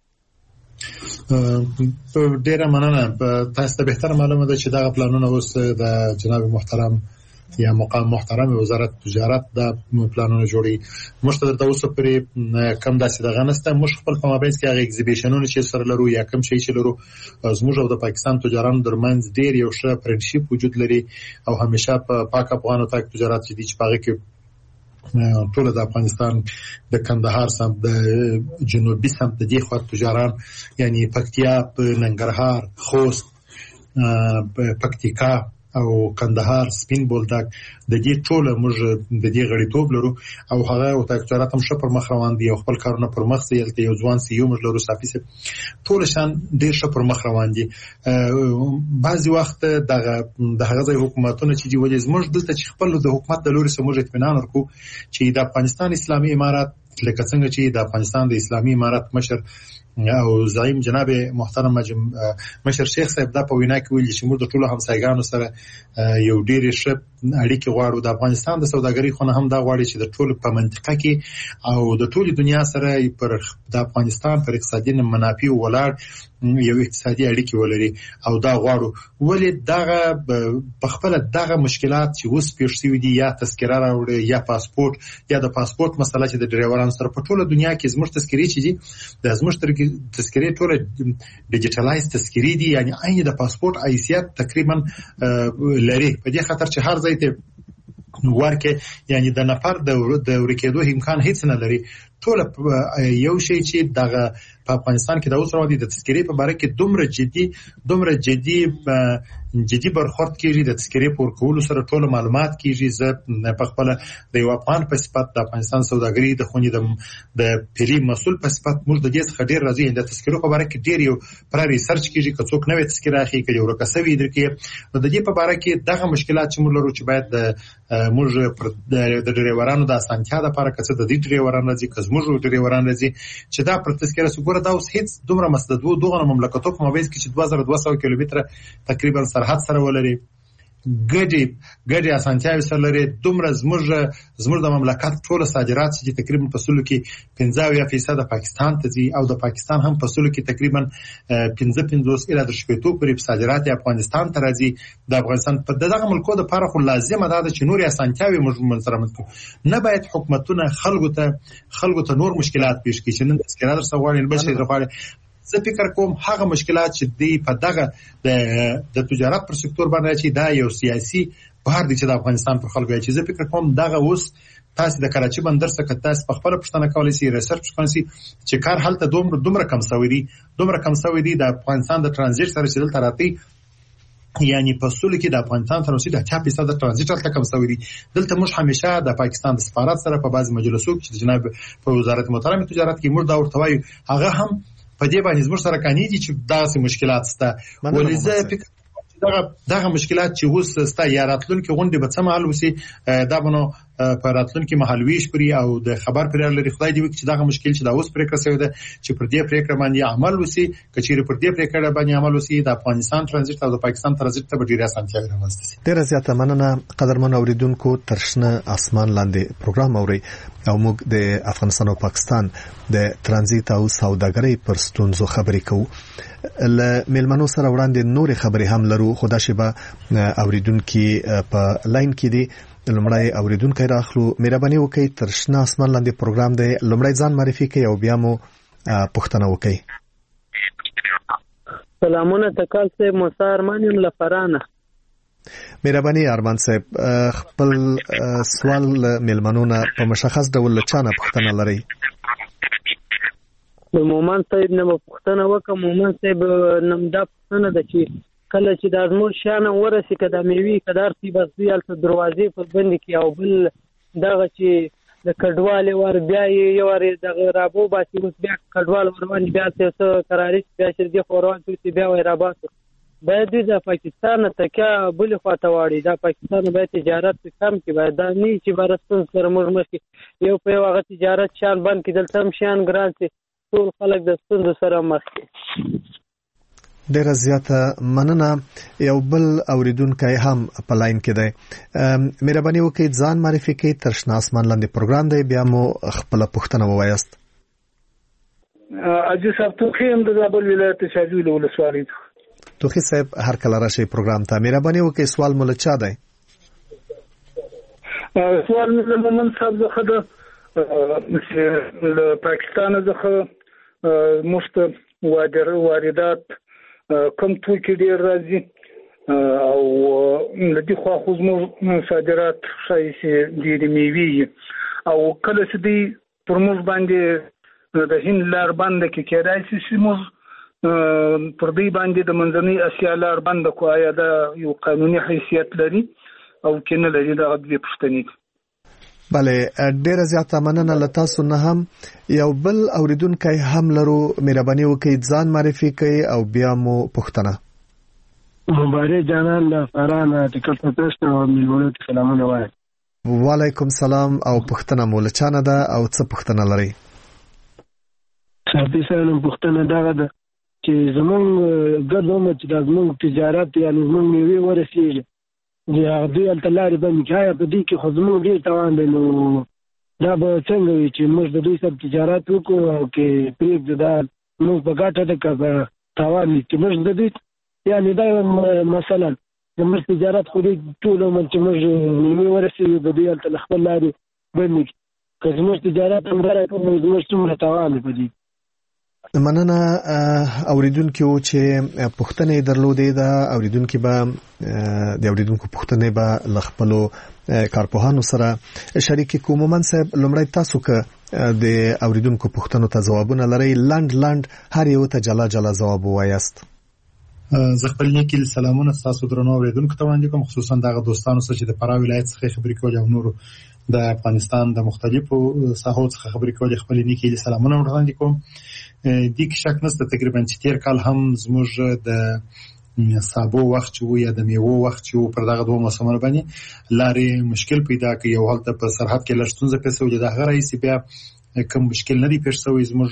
ډیره مننه. تاسو ته به تر معلومه ده چې دا پلانونه اوس د جناب محترم یا مقام محترم وزارت تجارت دا پلانونه جوړي. مشترک د اوسه پرې کم داسې د غنسته مش خپل په مابین کې هغه ایگزیبیشنونه چې سره لرو یا کم شي چې لرو زموږ او د پاکستان تجارانو درمنځ ډیر یو ښه فرندشپ وجود لري او همیشه په پاک افغان او تاک تجارت چې د پاګه کې ټول د افغانستان د کندهار سم د جنوبي سم د دې خوا تجاران یعنی پکتیا، ننګرهار، خوست، پکتیکا او کندهار، سپین بولدک د دې ټول موږ د دې غړیتوب لرو او هغه او تجارت هم شپر مخ روان دي او خپل کارونه پر مخ سیلته یو ځوان سی یو موږ لرو صافي ټول شان ډیر شپر مخ روان دي. بعضی وخت دغه د هغه ځای حکومتونه چې دی ولې زموږ دلته چې خپل د حکومت د لوري سموږ اطمینان ورکو چې د افغانستان اسلامي امارات لکه څنګه چې د افغانستان د اسلامي امارات مشر او زعیم جناب محترم مشر شیخ صاحب دا په وینا کې ویلي چې موږ د ټولو همسایګانو سره یو ډیر ښه اړیکې غواړو. د افغانستان د سوداګرۍ خونه هم دا غواړي چې د ټولو په منطقه کې او د ټولو دنیا سره پر د افغانستان پر اقتصادي منافع ولاړ یو اقتصادي اړیکې ولري او دا غواړو. ولې دغه په خپل دغه مشکلات چې اوس پیښ شوي دي یا تذکره راوړي یا پاسپورت یا د پاسپورت مسله چې د ډرایورانو سره په ټوله دنیا کې زموږ تذکرې چې دي د زموږ تذکرې ټوله ډیجیټلایز تذکرې دي یعنی عین د پاسپورت حیثیت تقریبا لري. په دې خاطر چې هر ځای ته ورکه یعنی د نفر د ورکېدو امکان هیڅ نه لري. ټول یو شی چې دغه په افغانستان کې د اوس راوړي د تذکرې په اړه کې دومره جدي دومره جدي جدي برخورد کیږي د تذکرې پور کولو سره ټول معلومات کیږي. زه په خپل د یو افغان په صفت د افغانستان سوداګري د خونې د د پلی مسول په صفت موږ د دې څخه ډیر راځي د تذکرې په اړه کې ډیر یو پر ریسرچ کیږي که څوک نوې تذکرې اخی کړي او رکسوي درکې د دې په اړه کې دغه مشکلات چې موږ لرو چې باید موږ د ډرایورانو د اسانتیا لپاره کڅ د دې ډرایورانو راځي که موږ ډرایورانو راځي چې دا پر تذکرې سګوره دا اوس هیڅ دومره مسدد وو دغه مملکتو په مابین کې چې دوه زره دوه سوه کیلومتره تقریبا سرحد سره ولري ګډي ګډي اسانتیاوي سره لري. دومره زموږ زموږ د مملکت ټول صادرات چې تقریبا په سلو کې پنځه فیصد پاکستان ته ځي او د پاکستان هم په سلو کې تقریبا پنځه پنځوس الی د شپږ پورې صادرات افغانستان ته راځي. د افغانستان په دغه ملکو د لپاره خو لازمه ده چې نور اسانتیاوي موږ سره متکو نه باید حکومتونه خلکو ته خلکو ته نور مشکلات پیښ کړي چې نن تذکرې در سره غواړي بل شي غواړي. زه فکر کوم هغه مشکلات چې دی په دغه د تجارت پر سکتور باندې چې دا یو سیاسي بهر دي چې د افغانستان پر خلکو چې زه فکر کوم دغه اوس تاسو د کراچي بندر څخه تاسو په خپل پښتنه کولای شئ ریسرچ کوئ چې کار حالت دومره دومره کم شوی دی دومره کم شوی دی د افغانستان د ترانزیت سره چې دلته راځي یعنی په سولې کې د افغانستان تر اوسه د اته فیصد ترانزیت تل کم شوی دی. دلته موږ همیشه د پاکستان د سفارت سره په بعض مجلسو کې چې جناب په وزارت محترم تجارت کې موږ دا ورته وایو هغه هم په دې باندې زموږ سره کاني دي چې داسې مشکلات شته. ولې زه فکر دغه دغه مشکلات چې اوس ستا یا راتلونکي غونډې به څه مهال وسی دا بنو په راتلونکي مهال ویش پری او د خبر پر لري خدای دی چې دغه مشکل چې دا اوس پریکړه شوی ده چې پر دې پریکړه باندې عمل وسی کچېره پر دې پریکړه باندې عمل وسی د افغانستان ترانزیت او د پاکستان ترانزیت ته ډیره اسانتیا راوستي. ډیره زیاته مننه قدرمن اوریدونکو. ترشنه اسمان لاندې پروګرام اوري او موږ د افغانستان او پاکستان د ترانزیت او سوداګرۍ پر ستونزو خبرې کوو. ل ملمنو سره وړاندې نور خبرې هم لرو خدا شبا اوریدونکو په لاین کې دي. لمړی اوریدونکو راخلو مهرباني وکړئ ترشنه اسمان لاندې پروګرام دی لمړی ځان معرفي کړئ او بیا مو پوښتنه وکړئ. سلامونه تکال صاحب موسی ارمان یم لفرانه. مهرباني ارمان صاحب خپل سوال ملمنونه په مشخص ډول چانه پوښتنه لري؟ مومن صاحب نه پوښتنه وکم. مومن صاحب نمدا پوښتنه ده چې کله چې د ازمور شانه ورسې کده میوي کدار سی بس دیال ته دروازې پر بند کی او بل دغه چې د کډواله ور بیا یې ور دغه رابو باسي اوس بیا کډوال ورون بیا څه قرارې بیا چې دی خوروان چې بیا وای راباسو باید د پاکستان ته کې بل خواته واړي دا پاکستان باید تجارت کم کې باید دا نه چې برستون سره موږ مخ یو په هغه تجارت شان بند کې دلته هم شان ګران چې ټول خلک د ستونزو سره مخ دي. ډیره زیاته مننه. یو بل اوریدونکی هم په لاین کې دی. مهرباني وکړئ ځان معرفي کړئ. تر شنه اسمان لاندې پروګرام دی، بیا مو خپل پوښتنه ووایاست. اجي صاحب توخي هم د زابل ولایت شاجوی ولسوالۍ. توخي صاحب هر کله راشي پروګرام ته. مهرباني وکړئ سوال مو لچا دی؟ سوال مې مومن صاحب زخه د پاکستان زخه مست وادر واردات کم توکي ډیر راځي او لدی خو خو مو صادرات شایسته دي میوي او کله چې دی پرموز باندې د هند لار باندې کې کېدای شي مو پر دې باندې د منځنۍ اسیا لار باندې کو آیا دا یو قانوني حیثیت لري او کنه لري دا د پښتني. بله ډیره زیاته مننه لتا سن هم یو بل اوریدونکي هم لرو. مهرباني وکړئ ځان معرفي کړئ او بیا مو پوښتنه. مبارک جانان له فرانه ټیکټ پروتست او ملمنو ته سلامونه وایم. وعلیکم سلام او پوښتنه مو لچانه ده او څه پوښتنه لرئ؟ صاحب سره پوښتنه دا ده چې زمونږ ګردوم چې د زمونږ تجارت یعنی زمونږ میوه ورسیږي یا دوی التلاري باندې کایا په دې کې خو زموږ ډیر توان دی، نو دا به څنګه وي چې موږ د دوی سره تجارت وکړو او کې پریږدو دا موږ په ګټه ده که په تاوان وي چې موږ د دوی یعنې دا مثلا زموږ تجارت خو دوی ټول عمر چې موږ میوې ورسوي د دوی هلته له خپل لارې بندې کړي که زموږ تجارت همداره کړو نو زموږ څومره تاوان دی په دې. مننه اوریدونکو چې پوښتنه درلودې ده. اوریدونکو به د اوریدونکو پوښتنه به لخپلو کارپوهانو سره شریک کوم. مومن صاحب لمړی تاسو که د اوریدونکو پوښتنو ته ځوابونه لرئ لاند لاند هر یو ته جلا جلا ځواب وایاست. زه خپل نیکیل سلامونه تاسو درنو اوریدونکو ته وړاندې کوم، خصوصا دغه دوستانو سره چې د فراه ولایت څخه خبرې کول او نورو د افغانستان د مختلفو ساحو څخه خبرې کول. خپل نیکیل سلامونه وړاندې کوم. دې کې شک نشته تقریبا چې تیر کال هم زموږ د سابو وخت چې وو یا د میوو وخت چې وو پر دغه دوه موسمونو باندې لارې مشکل پیدا کوي. یو حالت په سرحد کې لښتونځه پیسې ولې د هغه رئیس بیا کوم مشکل نه دی پیښ شوی زموږ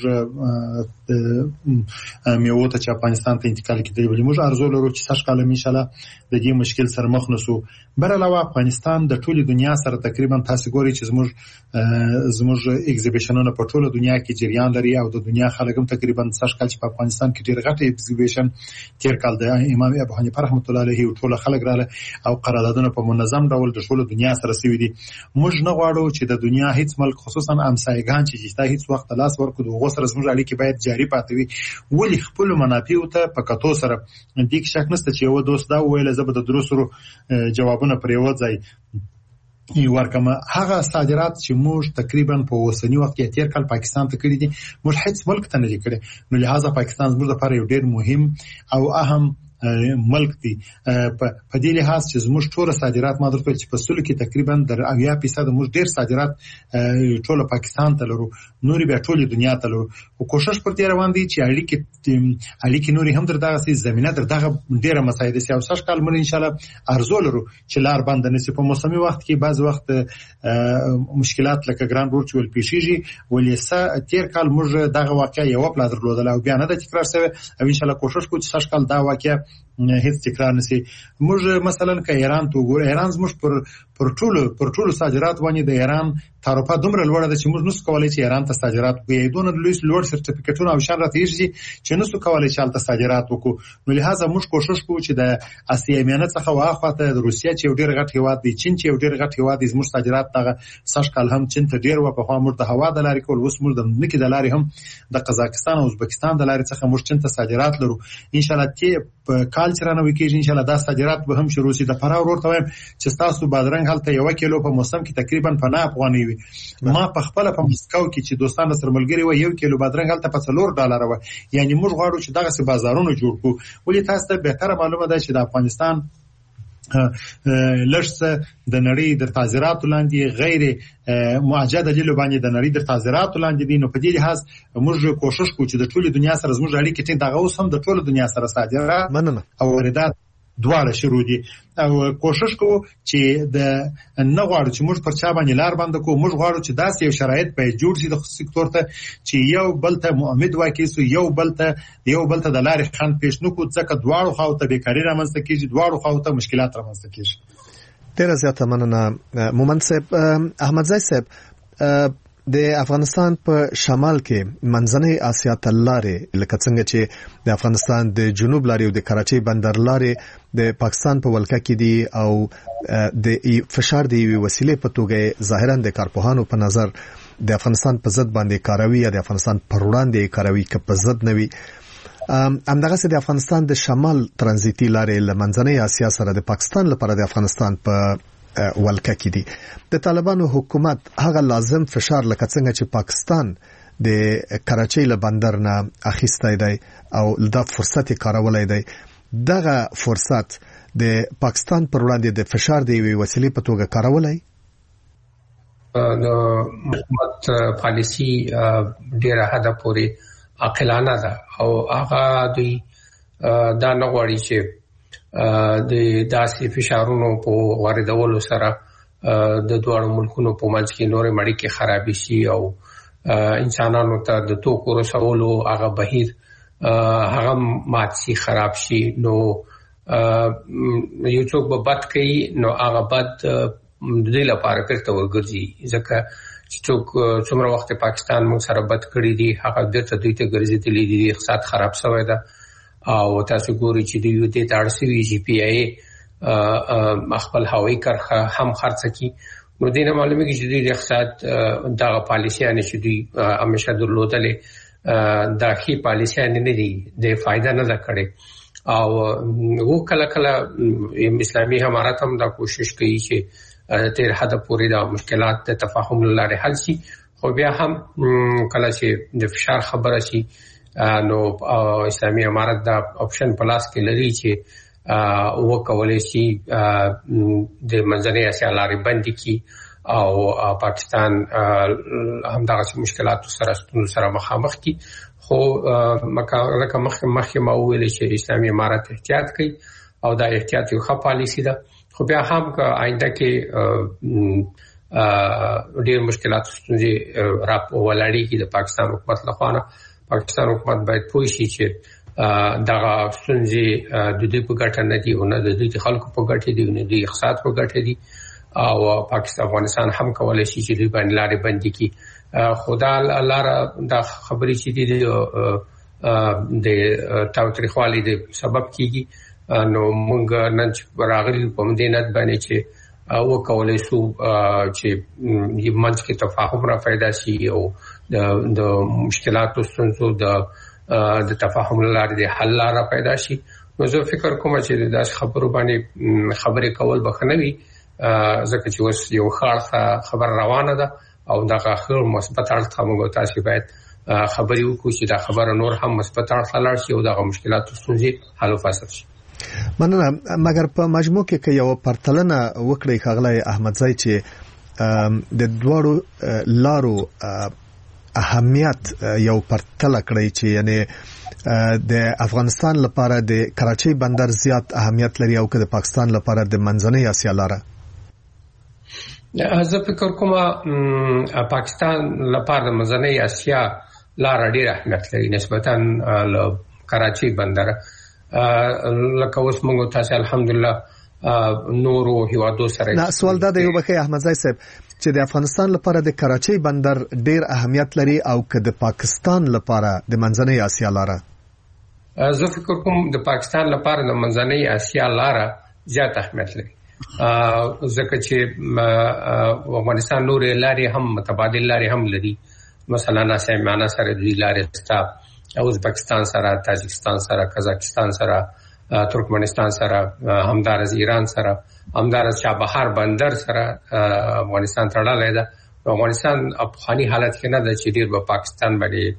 میوو ته چې افغانستان ته انتقال کیدل ولې موږ ارزو لرو چې سږ کال ان شاء الله د دې مشکل سره مخ نشو. بر علاوه افغانستان د ټولې دنیا سره تقریبا تاسو ګوري چې زموږ زموږ ایگزیبیشنونه په ټوله دنیا کې جریان لري او د دنیا خلک هم تقریبا سږ کال چې په افغانستان کې ډېر غټ ایگزیبیشن تیر کال د امام ابو حنیفه رحمت الله علیه او ټول خلک رااله او قراردادونه په منظم ډول د ټوله دنیا سره سوي دي. موږ نه غواړو چې د دنیا هیڅ ملک خصوصا همسایگان چې چې هیڅ وخت لاس ورکړو دغه سره زموږ اړیکې باید جاری پاتې وي. ولې خپل منافع ته په کتو سره د دې شک نشته چې یو دوست دا ویل زه به د دروسرو جوابونه پر یو ځای ورکمه. هغه صادرات چې موږ تقریبا په اوسنی وخت کې تیر کال پاکستان ته کړی دي موږ هیڅ ملک ته نه کړی، نو لہذا پاکستان زموږ لپاره یو ډېر مهم او اهم ملک دی. په دې لحاظ چې زموږ ټول صادرات ما درته چې په سلو کې تقریبا در اویا فیصد موږ ډېر صادرات ټول پاکستان ته لرو، نور بیا ټول دنیا ته لرو. او کوشش پر دې روان دي چې اړیکې اړیکې نور هم در دغه سي زمينه در دغه ډېره مساعده سي او سږ کال موږ ان شاء الله ارزو لرو چې لار باندې نسی. په موسمي وخت کې بعض وخت مشکلات لکه ګران رول چول پیشيږي، ولې سا تیر کال موږ دغه واقعیا یو پلا درلودل او بیا نه د تکرار شوی او ان شاء الله کوشش کوو چې سږ کال دا واقعیا هیڅ تکرار نشي. موږ مثلا که ایران ته وګورو، ایران زموږ پر پر ټولو پر ټولو صادرات باندې د ایران تعرفه دومره لوړه ده چې موږ نسو کولای چې ایران ته صادرات وکړو. دونه لوی لوړ سرټیفیکټونه او شان راته یې چې نسو کولای چې الته صادرات وکړو. نو لہذا موږ کوشش کوو چې د اسیا میانه څخه واخواته د روسیا چې ډېر غټ هیواد دی، چین چې ډېر غټ هیواد دی، زموږ صادرات دغه سږ کال هم چین ته ډېر و په خوا موږ د هوا د لارې کول، اوس موږ د مکه د لارې هم د قزاقستان او ازبکستان د لارې څخه موږ چین ته صادرات لرو. ان شاء الله چې په کال چې رانه وکړي ان شاء الله دا صادرات به هم شروع شي. د فراه ورته وایم چې تاسو بادرنګ هلته یو کیلو په موسم کې تقریبا په نه افغاني وي. ما په خپل په مسکو کې چې دوستان سره ملګری و یو کیلو بادرنګ هلته په څلور ډالر و. یعنی موږ غواړو چې دغه سي بازارونه جوړ کړو. ولې تاسو ته به تر معلومه ده چې د افغانستان لږه د نړۍ د صادراتو لاندې غیر معجزه دلیل باندې د نړۍ د صادراتو لاندې دي. نو په دې لحاظ موږ کوشش کوو چې د ټولې دنیا سره زموږ اړیکې ټینګ دغه اوس هم د ټولې دنیا سره صادرات مننه او واردات دواړه شروع دي او کوشش کوو چې د نه غواړو چې موږ پر چا باندې لار باندې کوو موږ غواړو چې داسې یو شرایط به جوړ شي د سکتور ته چې یو بل ته مؤمد واقع سو یو بل ته یو بل ته د لارې خان پیش نکو ځکه دواړو خواو ته بیکاری رامنځته کیږي دواړو خواو ته مشکلات رامنځته کیږي. ډیره زیاته مننه مومند صاحب. احمدزی صاحب د افغانستان په شمال کې منځنۍ اسیا ته لارې لکه څنګه چې د افغانستان د جنوب لارې او د کراچۍ بندر لارې د پاکستان په ولکه کې دي او د فشار دی وسیلې په توګه ظاهرا د کارپوهانو په نظر د افغانستان په ضد باندې کاروي یا د افغانستان پر وړاندې کاروي که په ضد نوي. همدغه سره د افغانستان د شمال ترانزیتي لارې له منځنۍ اسیا سره د پاکستان لپاره د افغانستان په ولکه کې دي. د طالبانو حکومت هغه لازم فشار لکه څنګه چې پاکستان د کراچۍ له بندر نه اخیستی دی او دا فرصت کارولای دی دغه فرصت د پاکستان پر وړاندې د فشار دی وسیلې په توګه کارولای. د حکومت پالیسی ډیره حد پورې عاقلانه ده او هغه دوی دا نه غواړي چې د داسې فشارونو په واردولو سره د دوه ملکونو په منځ کې نورې مړیکې خرابې شي او انسانانو ته د توکو رسولو هغه بهیر هغه مات شي خراب شي. نو یو څوک به بد کوي نو هغه بد د دې لپاره کړته ورګرځي ځکه چې څوک څومره وخت پاکستان موږ سره بد کړی دی هغه بیرته دوی ته ګرځېدلی دي اقتصاد خراب شوی ده او تاسو ګورئ چې دوی د تارسوي جی پی آی خپل هوایي کرخه هم خرڅ کی نو دینه معلومه کې چې د اقتصاد دغه پالیسیانه چې دوی همیشه درلودلې داخلي پالیسیانه نه دي د فائدہ نه ده کړې او وو کله کله اسلامي امارات هم دا کوشش کوي چې تیر حد پورې دا مشکلات د تفاهم لاره حل شي خو بیا هم کله چې د فشار خبره شي نو اسلامي امارات دا اپشن پلاس کې لري چې او کولای شي د منځنۍ اسیا لارې بندي کی او پاکستان هم دغه مشکلات سره ستونزو سره مخامخ کی خو مکه مخ مخ ما ویل چې اسلامي امارات احتیاط کوي او دا احتیاط یو ښه پالیسی ده خو بیا هم که آینده کې ډېر مشکلات ستونزې را ولاړې کی د پاکستان حکومت لخوا پاکستان حکومت باید پوه شي چې دغه ستونزې د دوی په ګټه نه دي او نه د دوی خلکو په ګټه دي نه د اقتصاد په ګټه دي او پاکستان افغانستان هم کولای شي چې دوی باندې لارې بندي کړي. خدا لاره دا خبرې چې دي د تاوتریخوالي د سبب کیږي نو موږ نن راغلي په مدینت باندې چې او کولای شو چې یمنځ کې تفاهم را پیدا شي او د مشکلاتو ستونزو د د تفاهم لاره د حل لاره پیدا شي. نو زه فکر کوم چې داس خبرو باندې خبرې کول بخنوي ځکه چې اوس یو خاصه خبر روانه ده او دا خبر مثبت اړخ موږ تاسو باید خبرې وکړو چې دا خبره نور هم مثبت اړخ لاړ شي او دا مشکلات ستونزې حل او فصل شي. مننه. مګر په مجموع کې یو پرتلنه وکړي خغلای احمدزی چې د دوړو لارو اهمیت یو پرتله کړی چې یعنی د افغانستان لپاره د کراچۍ بندر زیات اهمیت لري او که د پاکستان لپاره د منځنۍ اسیا لاره. زه فکر کوم پاکستان لپاره د منځنۍ اسیا لاره ډېر اهمیت لري نسبتاً له کراچۍ بندر. لکه اوس موږ تاسو الحمدلله نورو هیوادو سره نه سوال دا د یو بخې احمدزی صاحب چې د افغانستان لپاره د کراچۍ بندر ډیر اهمیت لري او که د پاکستان لپاره د منځنۍ اسیا لاره. زه فکر کوم د پاکستان لپاره د منځنۍ اسیا لاره زیات اهمیت لري ځکه چې افغانستان نورې لارې هم متبادل لارې هم لري مثلا سیمانه سره د لارې ستا ازبکستان سره تاجکستان سره قزاقستان سره ترکمنستان سره همدارز ایران سره همدارز چابهار بندر سره افغانستان تړلې ده. افغانستان افغاني حالت کې نه ده چې ډیر په پاکستان باندې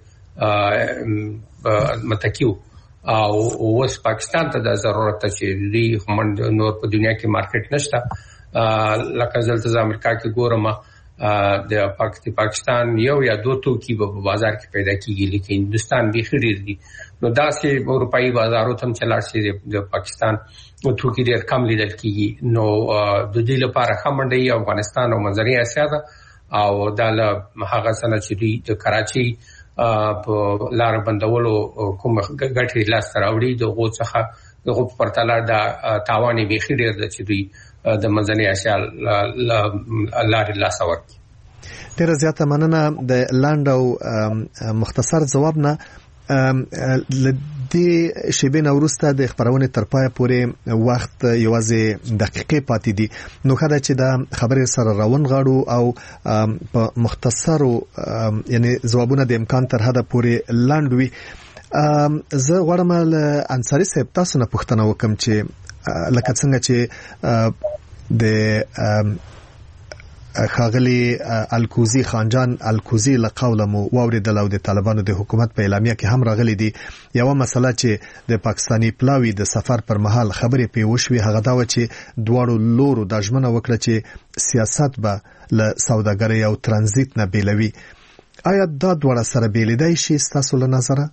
متکیو او اوس پاکستان ته د ضرورت چې دوی هم نور په دنیا کې مارکیټ نشته لکه زلته امریکا کې ګورم د پاکستان یو یا دوه توکي په بازار کې پیدا کیږي لیکن هندستان به خرید دي نو دا چې اروپאי بازارو ته چلار شي د پاکستان او توکي ډېر کم لیدل کیږي نو د دې لپاره خمنډي افغانستان او منځنۍ اسیا ده او دا له هغه سره چې د کراچي په لار بندولو کوم غټي لاس راوړي د غو څخه دغه پرتاله د تاواني بيخي ډېر د چې دوی د منځنۍ اسیا لارې لاس ورکړي. ډېر زیاته مننه د لاند او مختصر جواب نه لدې شیبین وروسته د خبرونه تر پای پورې وخت یوازې دقیقې پاتې دي نو خدای چې د خبرې سره راون غاړو او په مختصر یعنی جوابونه د امکان تر حد پورې لاند وي. زه غواړم له انصاری صاحب تاسو نه پوښتنه وکم چې لکه څنګه چې د خاغلی الکوزی خانجان الکوزی لقوله مو واوریدل او د طالبانو د حکومت په اعلامیه کې هم راغلي دي یو مسله چې د پاکستانی پلاوی د سفر پر مهال خبرې پیوښوي هغه دا و چې دواړو لورو د ژمنه وکړه چې سیاست به له سوداګرۍ او ترانزیت نه بیلوي. آیا دا دواړه سره بیلیدای شي تاسو له نظره؟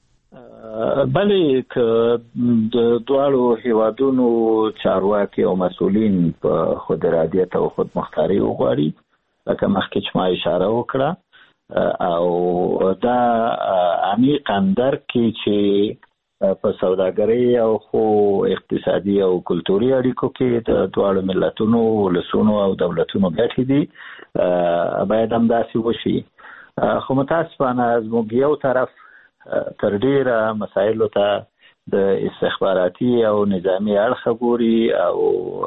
بلې ک د دواړو هیوادونو چارواکي او مسؤلین په خود ارادیت او خود مختاري وغواړي لکه مخکې چې ما اشاره وکړه او دا عمیقاً درک کې چې په سوداګرۍ او خو اقتصادي او کلتوري اړیکو کې د دواړو ملتونو ولسونو او دولتونو ګټې دي باید همداسې وشي. خو متاسفانه زموږ یو طرف تر ډیره مسایلو ته د استخباراتي او نظامی اړخ ګوري او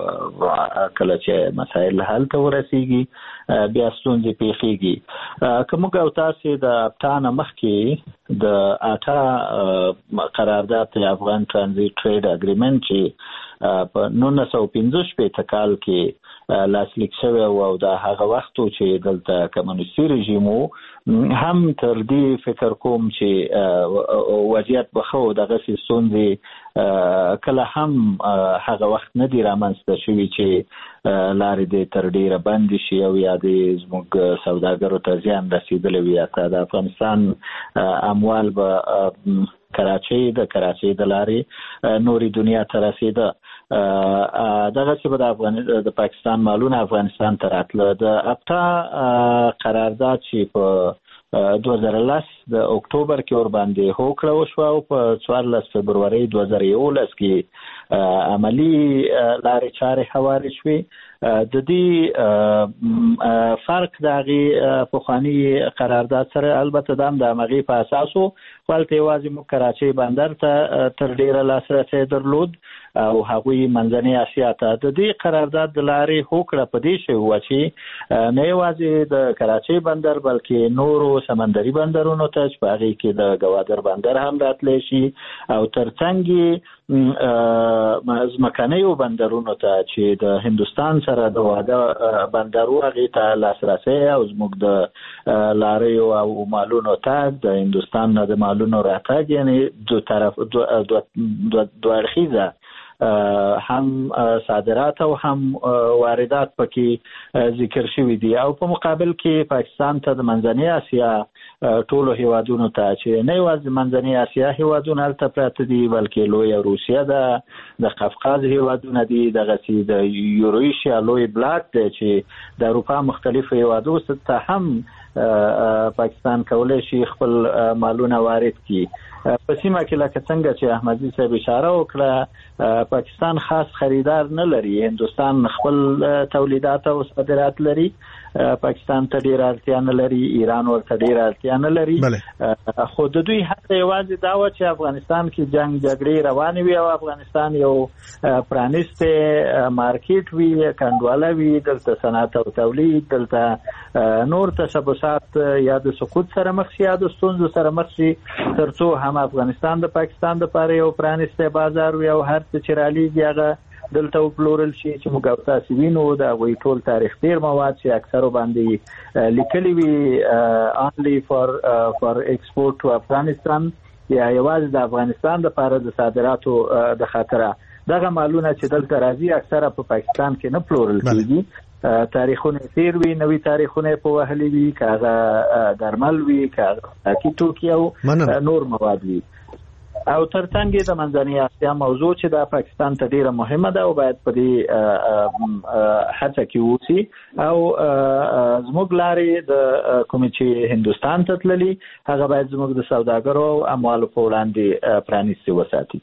کله چې مسایل حل ته ورسیږي بیا ستونزې پیښیږي. که موږ او تاسو د ابټان مخکې د اټا قرارداد افغان ترانزیت ټریډ اګریمنت چې په نولس سوه پنځه شپېته کال کې لاسلیک شوی او د هغه وخت چې دلته کمونیستي رژیم هم تر دې فکر کوم چې وضعیت بخو دغه ستونزې کله هم هغه وخت نه دی رامنځته شوی چې لارې دې تر ډیره بند شي او یا دې زموږ سوداګرو ته زیان رسیدلی وي. حتی د افغانستان اموال به کراچۍ د کراچۍ د لارې نوري دنیا ته رسیده دغه چې به د افغان د پاکستان مالونه افغانستان ته راتله. د اپټا قرارداد چې په دوه زره لس د اکتوبر کې ور باندې هوکړه وشوه او په څوارلس فبرورۍ دوه زره یولس کې عملی لارې چارې هوارې شوې. د دې فرق د هغې پخواني قرارداد سره البته دا هم د همغې په اساسو خو هلته یوازې موږ کراچۍ بندر ته تر ډېره لاسرسی درلود او هغوی منځنۍ اسیا ته. د دې قرارداد د لارې هوکړه په دې شوې وه چې نه یوازې د کراچۍ بندر بلکې نورو سمندري بندرونو ته چې په هغې کې د ګوادر بندر هم راتلی شي او تر څنګ یې ځمکنیو بندرونو ته چې د هندوستان سره د واده بندرو هغې ته لاسرسی او زموږ د لاریو او مالونو تګ د هندوستان نه د مالونو راتګ یعنې دو طرف دو اړخیزه هم صادرات او هم واردات پکې ذکر شوي دي او په مقابل کې پاکستان ته د منځنۍ اسیا ټولو هیوادونو ته چې نه یوازې منځنۍ اسیا هیوادونه هلته پراته دي بلکې لویه روسیه ده د قفقاز هیوادونه دي دغسې د یورویشیا لوی بلاک دی چې د اروپا مختلفو هیوادو ته هم پاکستان کولی شي خپل مالونه وارد کړي. په سیمه کې لکه څنګه چې احمدزي صاحب اشاره وکړه پاکستان خاص خریدار نه لري. هندوستان خپل تولیدات او صادرات لري پاکستان ته ډیره اړتیا نه لري ایران ورته ډیره اړتیا نه لري خو د دوی هڅه یوازې دا وه چې افغانستان کې جنگ جګړې روانې وي او افغانستان یو پرانیستی مارکیټ وي کنډواله وي دلته صنعت او تولید دلته نور تشبثات یا د سقوط سره مخ شي یا د ستونزو سره مخ شي تر څو هم افغانستان د پاکستان دپاره یو پرانیستی بازار وي او هر څه چې رالیږي هغه دلته وپلورل شي چې موږ او تاسو وینو د هغوی ټول تاریخ تیر مواد چې اکثرو باندې لیکلي وي only for for export to افغانستان یا یوازې د افغانستان دپاره د صادراتو د خاطره دغه مالونه چې دلته راځي اکثره په پاکستان کې نه پلورل کیږي تاریخونه تیر وی نوې تاریخونه په وهلي وی کاغه درمل وی کاغه کی توکي او نور مواد وی او ترڅنګ د منځنۍ اسیا موضوع چې د پاکستان ته ډیره مهمه ده او باید په دې هڅه کې وسی او زموږ لارې د کوم چې هندستان ته تللی هغه باید زموږ د سوداګرو او اموالو په وړاندې پرانیستي وساتي.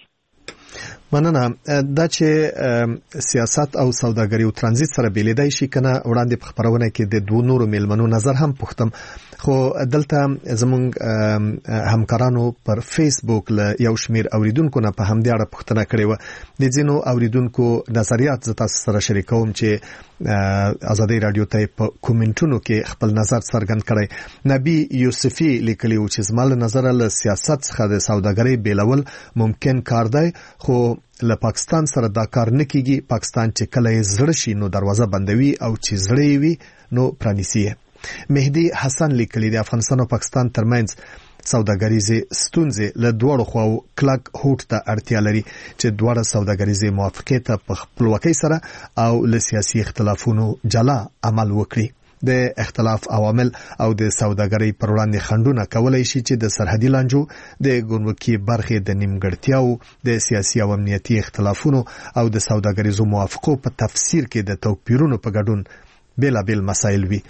مننه. دا چې سیاست او سوداګري او ترانزیت سره بیلیدای شي کنه وړاندې په خبرونه کې د دوه نورو میلمنو نظر هم پوښتم خو دلته زمونږ همکارانو پر فیسبوک له یو شمیر اوریدونکو نه په همدې اړه پوښتنه کړې و. د ځینو اوریدونکو نظریات زه تاسو سره شریکوم چې ازادي رادیو ته په کومنټونو کې خپل نظر څرګند کړی. نبی یوسفی لیکلی و چې زموږ نظر له سیاست څخه د سوداګرۍ بیلول ممکن کار دی خو له پاکستان سره دا کار نه کیږي. پاکستان چې کله یې زړه شي نو دروازه بندوي او چې زړه وي نو پرانیسي. مهدی حسن لیکلی د افغانستان او پاکستان ترمنځ سوداګریزه ستونزې له دوړو خواو کلک هوټ ته اړتیا لري چې دوړه سوداګریزه موافقت په خپلواکۍ سره او له سیاسي اختلافونو جلا عمل وکړي. د اختلاف عوامل او د سوداګرۍ پر وړاندې خنډونه کولای شي چې د سرحدي لانجو د ګمرکي برخې د نیمګړتیاو د سیاسي او امنیتي اختلافونو او د سوداګریزو موافقو په تفسیر کې د توپیرونو په ګډون بیلابیل مسایل وي.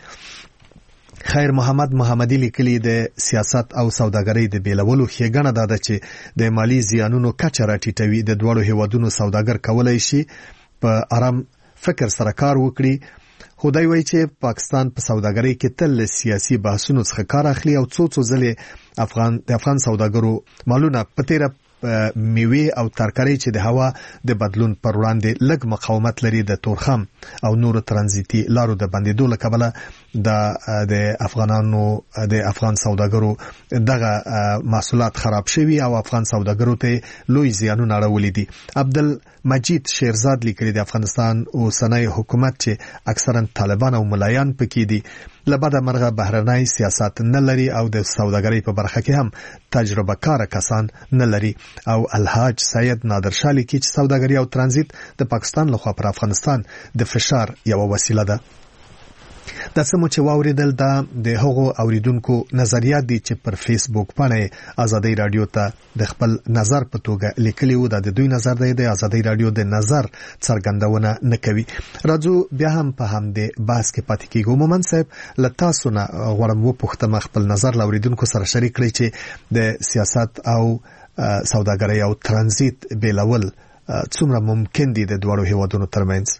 خیر محمد محمدی لیکلی د سیاست او سوداګرۍ د بیلولو ښېګڼه دا ده چې د مالی زیانونو کچه راټیټوي. د دوړو هیوادونو سوداګر کولای شي په آرام فکر سره کار وکړي خو دوی وایي چې پاکستان په سوداګرۍ کې تل سیاسي بحثونو څخه کار اخلي او څو څو ځلې افغان د افغان سوداګرو مالونه په تیره میوه او ترکاري چې د هوا د بدلون پر وړاندې لږ مقاومت لري د تورخم او نور ترانزیتي لارو د بندیدو له کبله د د افغانانو د افغان سوداګرو دغه محصولات خراب شوي او افغان سوداګرو ته لوی زیانونه اړولي دي. عبدالمجید شیرزاد لیکلي د افغانستان او سنای حکومت چې اکثرا طالبان او ملایان پکې دي لبدا مرغه بهرنۍ سیاست نه لري او د سوداګرۍ په برخه کې هم تجربه کار کسان نه لري. او الحاج سید نادر شاه لیکي چې سوداګري او ترانزیت د پاکستان لخوا پر افغانستان د فشار یو وسیله ده. د سمو چې واوریدل دا د هغو اوریدونکو نظریات دي چې پر فیسبوک باندې ازادي رادیو ته د خپل نظر په توګه لیکلي وو. د دوی نظر دی د ازادي رادیو د نظر څرګندونه نه کوي. راځو بیا هم په هم د بحث کې پاتې کیږو. مومن صاحب له تاسو نه غواړم وپوښتم خپل نظر لاوریدونکو سره شریک کړئ چې د سیاست او سوداګرۍ او ترانزیت بیلول څومره ممکن دي د دوړو هیوادونو ترمنځ.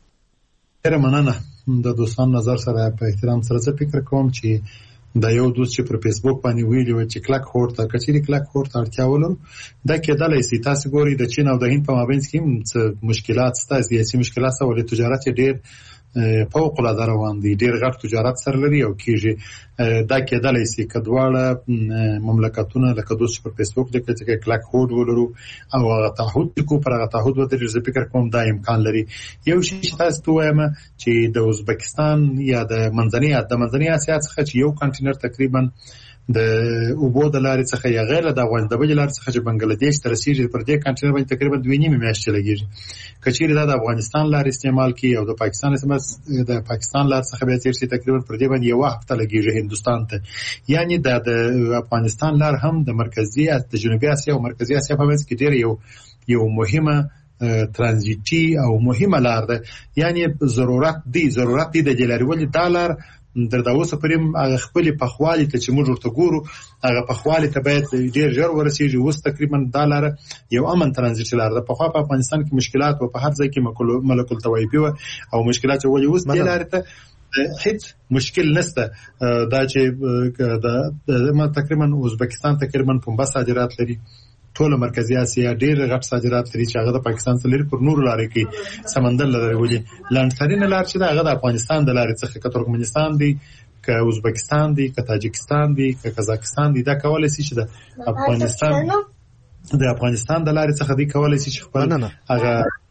ډیره مننه. د دوستان نظر سره په احترام سره څه فکر کوم چې دا یو دوست چې پر فیسبوک باندې ویلی و چې کلک هورت ته کچېری کلک هورت اړتیا ولرو دا کېدلای شي. تاسو ګوري د چین او د هند په مابین کې څه مشکلات شته، سیاسي مشکلات شته، ولې تجارت ډیر فوق العاده روان دي، ډیر غټ تجارت سره لري او کېږي. دا کېدلای شي کډواړه مملکتونه لکه دوست پر فیسبوک د کې کلک هورت ولرو او هغه تعهد کو پر هغه تعهد ودرې زه فکر کوم دا امکان لري. یو شی چې تاسو وایم چې د ازبکستان یا د منځنۍ د منځنۍ اسیا څخه چې یو کنټینر تقریبا د اوبو د لارې څخه یا غیر د افغان د بل لارې څخه چې بنگلاديش ته رسیدي پر دې کنټینر باندې تقریبا دوه نیمه میاشتې لګیږي. کچېری دا د افغانستان لارې استعمال کی او د پاکستان سم د پاکستان لارې څخه به تیر شي تقریبا پر دې باندې یو وخت لګیږي هندستان ته. یعنی د افغانستان لار هم د مرکزی د جنوبي اسیا او مرکزی اسیا په منځ کې ډیر یو یو مهمه ترانزیتي او مهمه لار ده. یعنی ضرورت دی ضرورت دی د جلاریول دالر در دا اوسه پریم هغه خپل په خوالي ته چې موږ ورته ګورو هغه په خوالي ته باید ډیر ژر ورسیږي. اوس تقریبا دالر یو امن ترانزیت لار ده. په خوا په افغانستان کې مشکلات او په هر ځای کې ملک التوایبی او مشکلات ولې اوس د لار ته هیڅ مشکل نشته. دا چې د تقریبا ازبکستان تقریبا پنبه صادرات لري، ټول مرکزی اسیا ډیر غټ صادرات لري چې هغه د پاکستان سره لري پر نور لارې کې سمندر لري. ولې لاندترین لار چې دا هغه د افغانستان د لارې څخه که ترکمنستان دی که ازبکستان دی که تاجکستان دی که قزاقستان دی دا کولای شي چې د افغانستان د افغانستان د لارې څخه دی کولای شي چې خپل هغه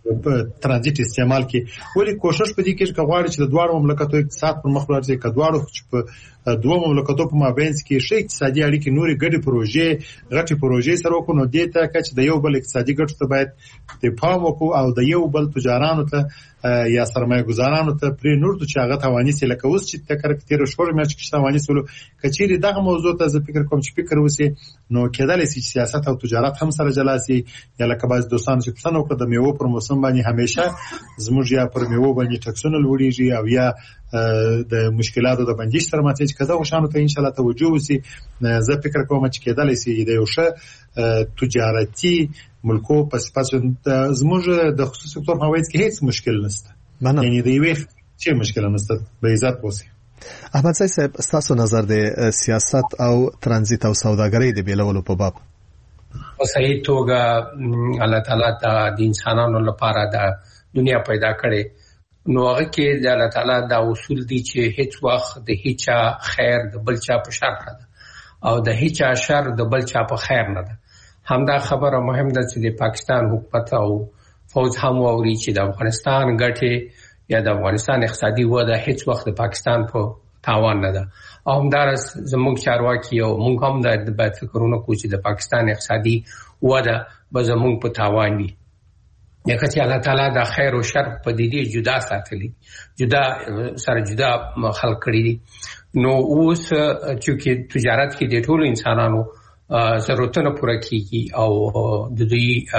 ترانزیت استعمال کی ولی کوشش پدې کې چې غواړي چې د دوه مملکتونو اقتصاد پر مخ لاړ شي کډوالو چې په دوه مملکتونو په مابین کې شي اقتصادي اړیکې نوري ګډي پروژې غټي پروژې سره وکړو د دې ته چې د یو بل اقتصادي ګټو ته باید دفاع وکړو او د یو بل تجارانو ته یا سرمایه گزارانو ته پرې نور چې هغه توانې سي لکه اوس چې تکر کتیر شور مې چې توانې سولو کچېری دغه موضوع ته زه فکر کوم چې فکر وسی نو کېدل شي سیاست او تجارت هم سره جلاسي یا لکه باز دوستان چې پسنه وکړه د میوه پر موسم باندې همیشه زموږ یا پر میوه باندې ټکسونه لوړیږي او یا د مشکلاتو د بندیش سره ماته چې کدا غشانو ته ان شاء الله توجه وسی زه فکر کوم چې کېدل شي د یو ښه تجارتي ملکو په سپاس زموږ د خصوصي سکتور فواید کې هیڅ مشکل نشته یعنی د یوې څه مشکل نشته به عزت وسی. احمد صاحب تاسو نظر د سیاست او ترانزیت او سوداګرۍ د بیلولو په باب په صحیح توګه الله تعالی د انسانانو لپاره د دنیا پیدا کړي نو هغه کې د الله تعالی دا اصول دي چې هیڅ وخت د هیڅ خیر د بل چا په شر نه ده او د هیڅ شر د بل چا په خیر نه ده. همدا خبره مهم ده چې د پاکستان حکومت او فوج هم ووري چې د افغانستان ګټه یا د افغانستان اقتصادي وده هیڅ وخت د پاکستان په تاوان نه ده او همدارس زموږ چارواکي او موږ هم د باید فکرونه کوو چې د پاکستان اقتصادي وده به زموږ په تاوان وي. یکه چې الله تعالی د خیر او شر په دې جدا ساتلی جدا سره جدا خلق کړی نو اوس چې تجارت کې د ټولو انسانانو ضرورتونه پوره کیږي او د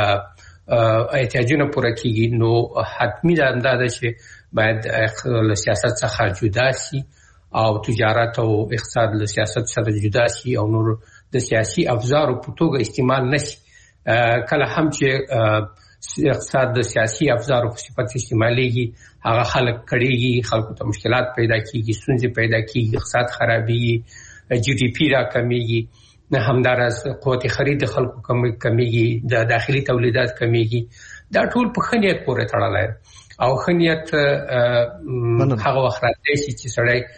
دوی احتیاجونه پوره کیږي نو حتمی ده اندازه چې باید له سیاست څخه جدا شي او تجارت او اقتصاد له سیاست سره جدا شي او نور د سیاسي افزارو په توګه استعمال نشي. کله هم چې اقتصاد د سیاسي افزارو په صفت استعمالېږي هغه خلک کړيږي خلکو ته مشکلات پیدا کیږي ستونزې پیدا کیږي اقتصاد خرابېږي جی ډي پی را کمیږي نه همدارس قوت خرید خلکو کمیږي د داخلي تولیدات کمیږي دا ټول په خنیت پورې تړلی او خنیت هغه وخت راځي چې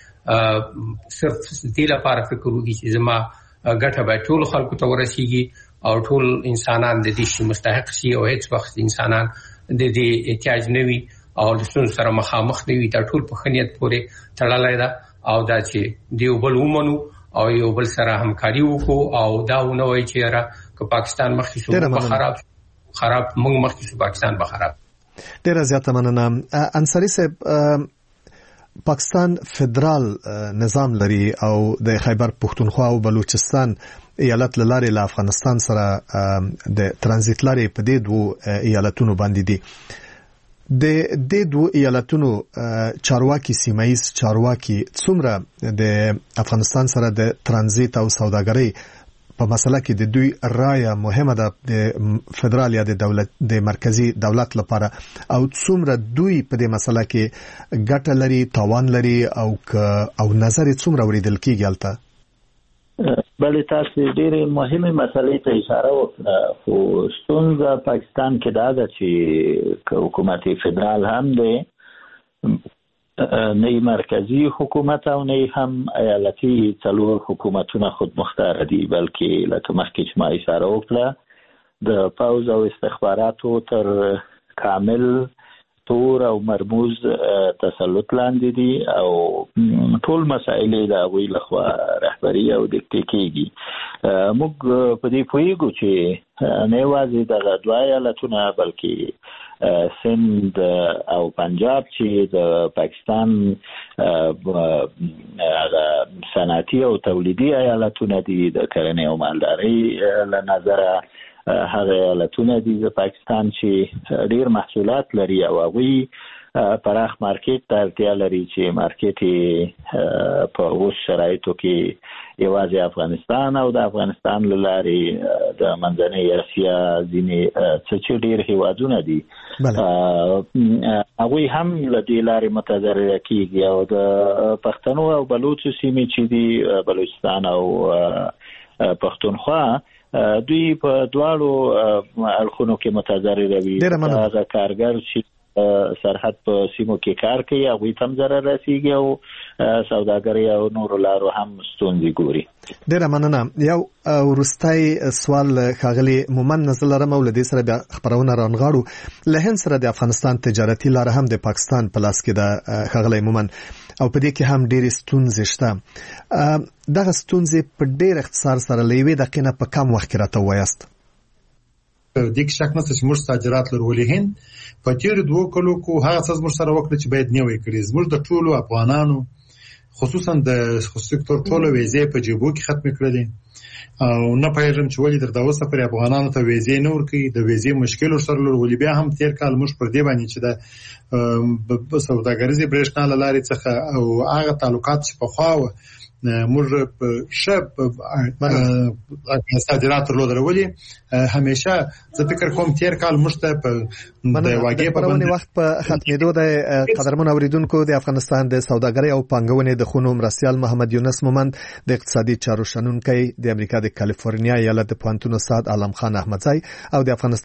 سړی صرف دې لپاره فکر وکړي چې زما ګټه به ټول خلکو ته ورسیږي او ټول انسانان د دې شي مستحق شي او هیڅ وخت انسانان د دې احتیاج نه وي او د ستونزو سره مخامخ نه وي دا ټول په خنیت پورې تړلی ده او دا چې دیو بل ومنو او یو بل سره همکاري وکړو او دا ونه وایي چې را که پاکستان مخکې شو به خراب خراب موږ مخکې شو پاکستان به خراب. ډیره زیاته مننه. انصاري صاحب پاکستان فدرال نظام لري او د خیبر پښتونخوا او بلوچستان ایالت لاره له افغانستان سره د ترانزیت لارې په دې دوه ایالتونو باندې دي. د دې دوه ایالتونو چارواکي سیمایي چارواکي څومره د افغانستان سره د ترانزیت او سوداګرۍ په مسله کې د دوی رائے مهمه ده د فدرال یا د دولت د مرکزی دولت لپاره او څومره دوی په دې مسله کې ګټه لري تاوان لري او او نظر څومره وریدل کیږي البته. بلې تاسو ډېرې مهمه مسلې ته اشاره وکړه خو ستونزه پاکستان کې دا ده چې حکومت فدرال هم دی نه مرکزی حکومت او نه هم ایالتي څلور حکومتونه خود مختار دي بلکې لکه مخکې چې ما اشاره وکړه د پوز او استخباراتو تر کامل تور او مرموز تسلط لاندې دي او ټول مسائل د هغوی لخوا رهبري او دکتې کېږي. موږ په دې پوهېږو چې نه یوازې دغه دوه ایالتونه بلکې سند او پنجاب چې د پاکستان صنعتي او تولیدي ایالتونه دي د کرنې او مالدارۍ له نظره هغه ایالتونه دي د پاکستان چې ډیر محصولات لري او هغوی پراخ مارکیټ ته اړتیا لري چې مارکیټ په اوس شرایطو کې یوازې افغانستان او د افغانستان له لارې د منځنۍ اسیا ځینې څه چې ډیر هیوادونه دي هغوی هم له دې لارې متضرره کیږي او د پښتنو او بلوچو سیمې چې دي بلوچستان او پښتونخوا دوی په دواړو اړخونو کې متضرره وي. هغه کارګر چې سرحد په سیمو کې کار کوي او وي تم ضرر رسیږي او سوداګري او نور لارو هم ستونزې ګوري. ډیره مننه. یو ورستای سوال خاغلی مومن نزل رم ولدي سره د خبرونه رانغاړو له هند سره د افغانستان تجارتي لار هم د پاکستان په لاس کې د خاغلی مومن او په دې کې هم ډېرې ستونزې شته. دغه ستونزې په ډېر اختصار سره لوي د قینه په کم وخت کې راته وایست. په دې کې شک نشته چې موږ صادرات لرولې هند په تیر دوه کلو کې هغه څه موږ سره وکړي چې باید نیوي کړی. زموږ د ټولو افغانانو خصوصا د سکتور ټولو ویزې په جيبو کې ختم کړلې او نه پېژم چې ولې در داوسه پر افغانانو ته ویزې نه ورکړي. د ویزې مشکل سره لرولې بیا هم تیر کال موږ پر دې باندې چې د سوداګریزي برېښنا لارې څخه او هغه تعلقات چې په خواوه موږ په شپ صادرات لرولې همیشه زه فکر کوم تیر کال موږ ته په د واګې په باندې وخت په ختمېدو د قدرمن اوریدونکو د افغانستان د سوداګرۍ او پانګونې د خونو مرسیال محمد یونس مومند د اقتصادي چارو شنونکي د امریکا د کالیفورنیا ایالت د پوهنتون استاد عالم خان احمدزی او د افغانستان